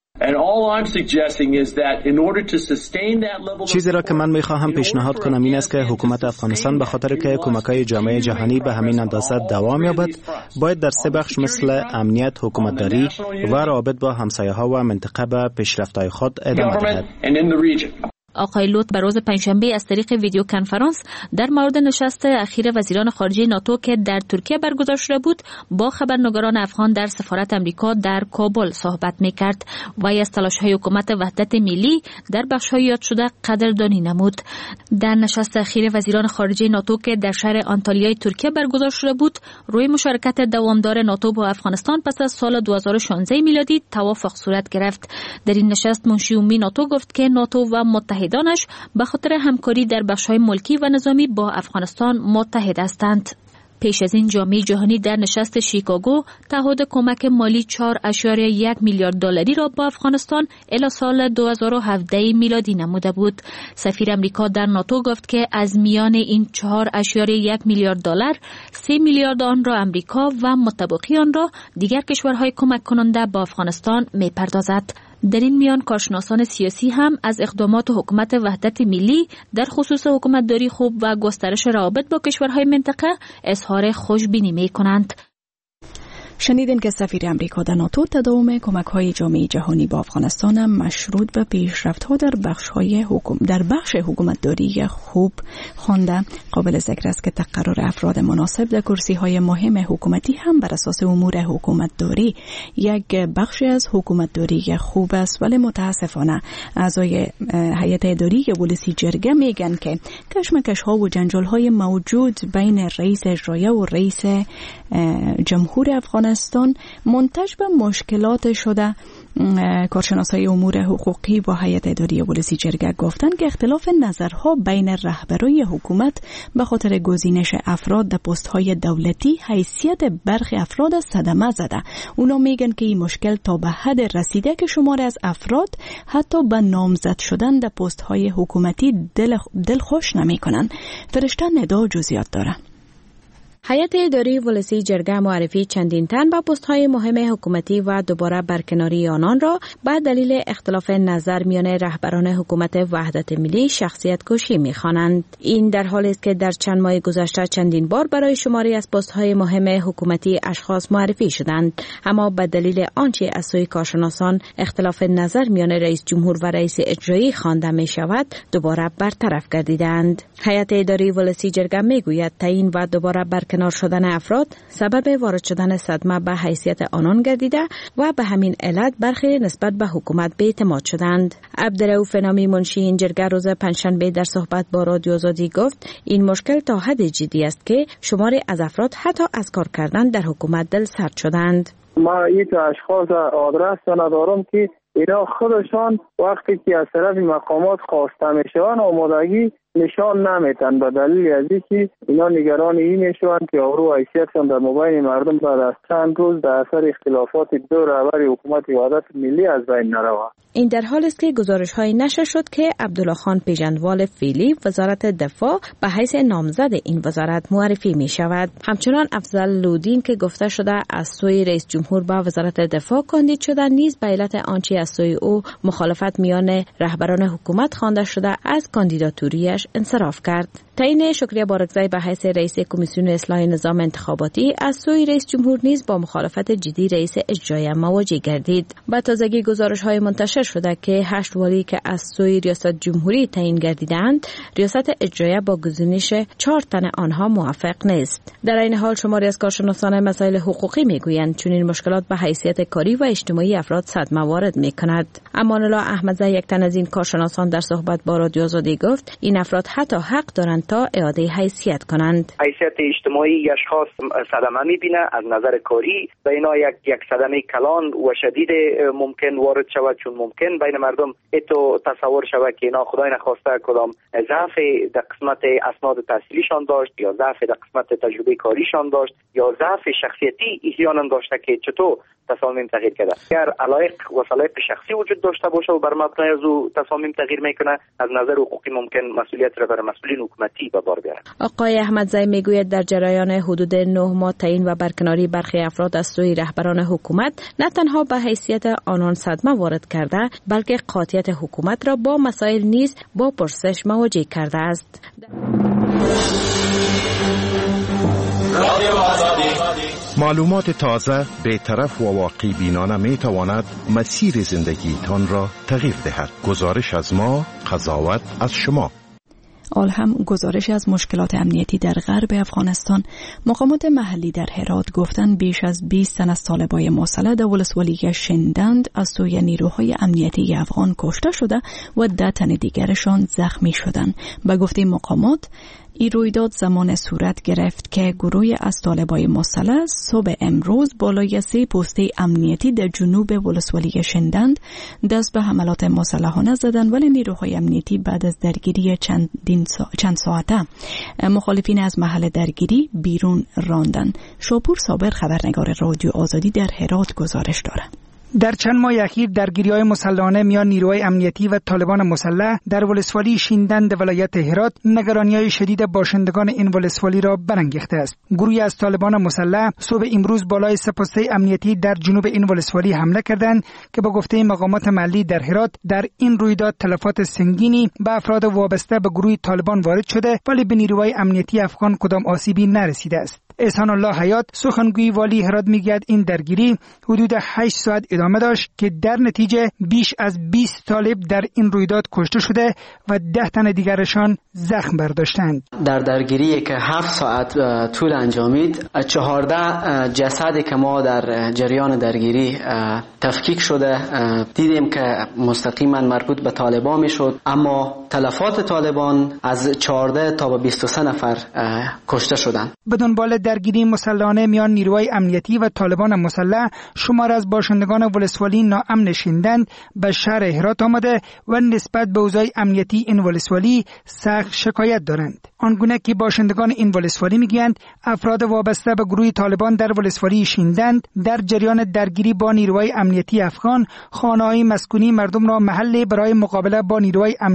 چیزی را که من میخواهم پیشنهاد کنم این است که حکومت افغانستان به خاطر که کمک‌های جامعه جهانی به همین اندازه دوام یابد، باید در سه بخش مثل امنیت، حکومتداری و روابط با همسایه‌ها و منطقه به پیشرفت‌های خود ادامه دهد. آقای لوت به روز پنجشنبه از طریق ویدیو کنفرانس در مورد نشست اخیر وزیران خارجه ناتو که در ترکیه برگزار شده بود با خبرنگاران افغان در سفارت امریکا در کابل صحبت می‌کرد و از تلاش‌های حکومت وحدت ملی در بخش‌های یاد شده قدردانی نمود. در نشست اخیر وزیران خارجه ناتو که در شهر آنتالیای ترکیه برگزار شده بود روی مشارکت دوامدار ناتو با افغانستان پس از سال دو هزار و شانزده میلادی توافق صورت گرفت. در این نشست منشی عمومی ناتو گفت که ناتو و متحدانش به خاطر همکاری در بخش‌های ملکی و نظامی با افغانستان متحد هستند. پیش از این جامعه جهانی در نشست شیکاگو تعهد کمک مالی چهار ممیز یک میلیارد دلاری را با افغانستان الی سال دو هزار و هفده میلادی نموده بود. سفیر امریکا در ناتو گفت که از میان این چهار ممیز یک میلیارد دلار سه میلیارد آن را امریکا و متبقی آن را دیگر کشورهای کمک کننده با افغانستان می‌پردازد. در این میان کارشناسان سیاسی هم از اقدامات حکومت وحدت ملی در خصوص حکومتداری خوب و گسترش روابط با کشورهای منطقه اظهار خوشبینی می‌کنند. شنیدین که سفیر امریکا در ناتو تداوم کمک‌های جامعه جهانی با افغانستان مشروط به پیشرفت‌ها در بخش‌های حکومت در بخش حکومتداری خوب خوانده. قابل ذکر است که تقرر افراد مناسب در کرسی‌های مهم حکومتی هم بر اساس امور حکومتداری یک بخشی از حکومتداری خوب است، ولی متاسفانه اعضای هیئت اداری ولسی جرگه میگن که کشمکش‌ها و جنجال‌های موجود بین رئیس اجرایه و رئیس جمهور افغانستان منتج به مشکلات شده. کارشناسای امور حقوقی با هیئت اداری ولسی جرگه گفتند که اختلاف نظرها بین رهبرای حکومت به خاطر گزینش افراد در پست‌های دولتی حیثیت برخی افراد صدمه زده. اونا میگن که این مشکل تا به حد رسیده که شمار از افراد حتی به نامزد شدن در پست‌های حکومتی دل دل خوش نمی‌کنن. فرشته ندا جزئیات داره. هیئت اداری ولسی جرگه معرفی چندین تن به پست‌های مهم حکومتی و دوباره برکناری آنان را به دلیل اختلاف نظر میان رهبران حکومت وحدت ملی شخصیت کشی می‌خوانند. این در حالی است که در چند ماه گذشته چندین بار برای شماری از پست‌های مهم حکومتی اشخاص معرفی شدند، اما به دلیل آنچه از سوی کارشناسان اختلاف نظر میان رئیس جمهور و رئیس اجرایی خوانده می شود دوباره برطرف گردیدند. هیئت اداری ولسی جرگه می گوید تعیین و دوباره برکنار شدن افراد سبب وارد شدن صدمه به حیثیت آنان گردیده و به همین علت برخی نسبت به حکومت بی‌اعتماد شدند. عبدالرؤوف نامی منشی این جرگه روز پنجشنبه در صحبت با رادیو آزادی گفت این مشکل تا حد جدی است که شماری از افراد حتی از کار کردن در حکومت دل سرد شدند. ما این اشخاص آدرس ندارم که اینا خودشان وقتی که از طرف مقامات خواسته میشوند آمادگی نشان نمیتن به دلیل از اینکه اینا نگران این میشوند که آبرو و حیثیتشان در مبین مردم بعد از چند روز در اثر اختلافات دو رهبر حکومت وحدت ملی از بین نرود. این در حال است که گزارش‌های نشر شد که عبدالله خان پیژندوال فعلی وزارت دفاع به حیث نامزد این وزارت معرفی می شود. همچنان افضل لودین که گفته شده از سوی رئیس جمهور به وزارت دفاع کاندید شده نیز به علت آنچه از سوی او مخالفت میان رهبران حکومت خوانده شده از کاندیداتوریش انصراف کرد. تعیین شکریه بارکزی به حیث رئیس کمیسیون اصلاح نظام انتخاباتی از سوی رئیس جمهور نیز با مخالفت جدی رئیس اجرایی مواجه گردید. با تازگی گزارش‌های منتشر شده که هشت والی که از سوی ریاست جمهوری تعیین گردیدند، ریاست اجرایی با گزینش چهار تن آنها موافق نیست. در این حال شماری از کارشناسان مسائل حقوقی میگویند چون این مشکلات به حیثیت کاری و اجتماعی افراد صدمه وارد میکند. امان الله احمدزی یک تن از این کارشناسان در صحبت با رادیو آزادی گفت این افراد حتی حق دارند تا اعاده حیثیت کنند. حیثیت اجتماعی اشخاص صدمه میبینه، از نظر کاری به اینا یک یک صدمه کلان و شدید ممکن وارد شود، چون ممکن بین مردم اتو تصور شود که اینا خدای نخواسته کدام ضعف در قسمت اسناد تحصیلیشان داشت یا ضعف در قسمت تجربه کاریشان داشت یا ضعف شخصیتی احیانا داشته که چطور تصامیم تغییر کرده. اگر علایق و صلاحیت شخصی وجود داشته باشه و بر مبنای از او تصامیم تغییر میکنه، از نظر حقوقی ممکن مسئولیت را بر مسئولین حکومتی به بار بیارد. آقای احمدزی میگوید در جریان حدود نه ماه تعیین و برکناری برخی افراد از سوی رهبران حکومت نه تنها به حیثیت آنان صدمه وارد کرده، بلکه قاطعیت حکومت را با مسائل نیز با پرسش مواجه کرده است. معلومات تازه، بی‌طرف و واقعی بینانه می تواند مسیر زندگیتان را تغییر دهد. گزارش از ما، قضاوت از شما. آل هم گزارش از مشکلات امنیتی در غرب افغانستان. مقامات محلی در هرات گفتند بیش از بیست تن از طالبای مسلح در ولسوالی شندند از سوی نیروهای امنیتی افغان کشته شده و ده تن دیگرشان زخمی شدند. به گفته مقامات این رویداد زمان صورت گرفت که گروهی از طالبای مسلح صبح امروز بالای سه پسته امنیتی در جنوب ولسوالی شندند دست به حملات مسلحانه زدند، ولی نیروهای امنیتی بعد از درگیری چندین سا... چند ساعته مخالفین از محل درگیری بیرون راندند. شاپور صابر خبرنگار رادیو آزادی در هرات گزارش دارد. در چند ماه اخیر درگیری‌های مسلحانه میان نیروهای امنیتی و طالبان مسلح در ولسوالی شیندند ولایت هرات نگرانی‌های شدید باشندگان این ولسوالی را برانگیخته است. گروهی از طالبان مسلح صبح امروز بالای سه پسته امنیتی در جنوب این ولسوالی حمله کردند که با گفته مقامات محلی در هرات در این رویداد تلفات سنگینی به افراد وابسته به گروه طالبان وارد شده، ولی به نیروهای امنیتی افغان کدام آسیبی نرسیده است. احسان الله حیات سخنگوی والی هرات میگوید این درگیری حدود هشت ساعت ادامه داشت که در نتیجه بیش از بیست طالب در این رویداد کشته شده و ده تن دیگرشان زخم برداشتند. در درگیری که هفت ساعت طول انجامید، چهارده جسدی که ما در جریان درگیری تفکیک شده دیدیم که مستقیما مربوط به طالبان میشد، اما تلفات طالبان از چهارده تا به بیست و سه نفر کشته شدند. به دنبال درگیری مسلحانه میان نیروهای امنیتی و طالبان مسلح، شمار از باشندگان ولسوالی ناامن شیندند به شهر هرات آمده و نسبت به اوضاع امنیتی این ولسوالی سخت شکایت دارند. آنگونه که باشندگان این ولسوالی میگویند افراد وابسته به گروه طالبان در ولسوالی شیندند در جریان درگیری با نیروهای امنیتی افغان خانه‌های مسکونی مردم را محل برای مقابله با نیروهای امنیتی قرار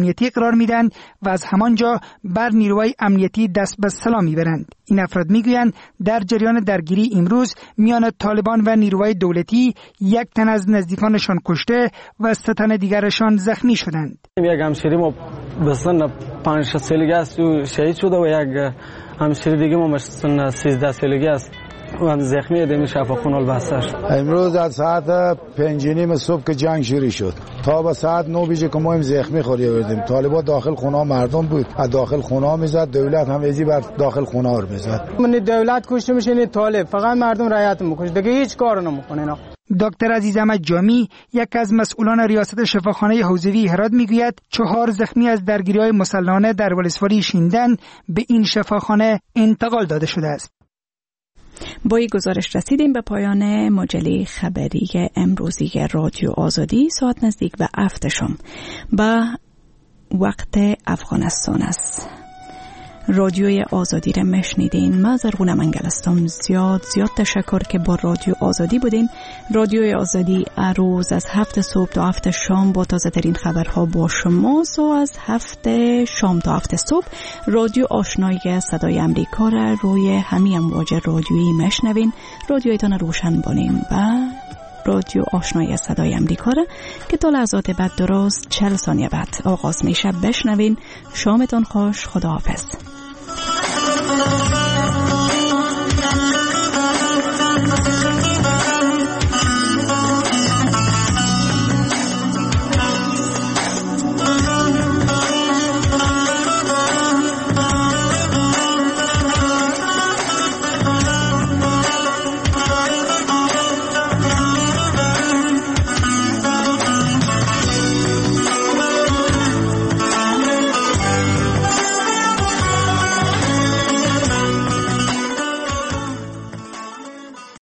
قرار میدن و از همانجا بر نیروهای امنیتی دست به سلاح میبرند. این افراد میگویند در جریان درگیری امروز میان طالبان و نیروهای دولتی یک تن از نزدیکانشان کشته و سه تن دیگرشان زخمی شدند. یک همشیری ما به سن پنج شش سالگی است و شهید شده و یک همشیری دیگه ما سن سیزده سالگی است و زخمی دیمی شفاخونه البسته شد. امروز از ساعت پنج نیم صبح که جنگ شروع شد تا به ساعت نه بیجه که ما هم زخمی خوری آوردیم. طالبان داخل خونه مردم بود، از داخل خونه میزد، دولت هم ازی بر داخل خونه رو میزد. من دولت کشته میشه، نه طالب، فقط مردم رعایت میکنه، دیگه هیچ کار نمیکنه. دکتر عزیز احمد جامی، یک از مسئولان ریاست شفاخانه حوزوی هرات میگوید چهار زخمی از درگیری‌های مسلحانه در ولسوالی شیندن به این شفاخانه انتقال داده شده است. با این گزارش رسیدیم به پایان مجله خبری امروزی رادیو آزادی. ساعت نزدیک به هفت شام به وقت افغانستان است. رادیوی آزادی را مشنیدین. من زرغونه منگل هستم. زیاد زیاد تشکر که با رادیو آزادی بودین. رادیوی آزادی روز از هفت صبح تا هفت شام با تازه ترین خبرها با شماست و از هفت شام تا هفت صبح رادیو آشنایی صدای امریکا را روی همین امواج رادیویی مشنوین. رادیویتان روشن بانیم و رادیو آشنایی صدای امریکا را که تا لحظات بعد درست چهل ثانیه بعد آغاز میشه بشنوین. شامتان خوش. خداحافظ.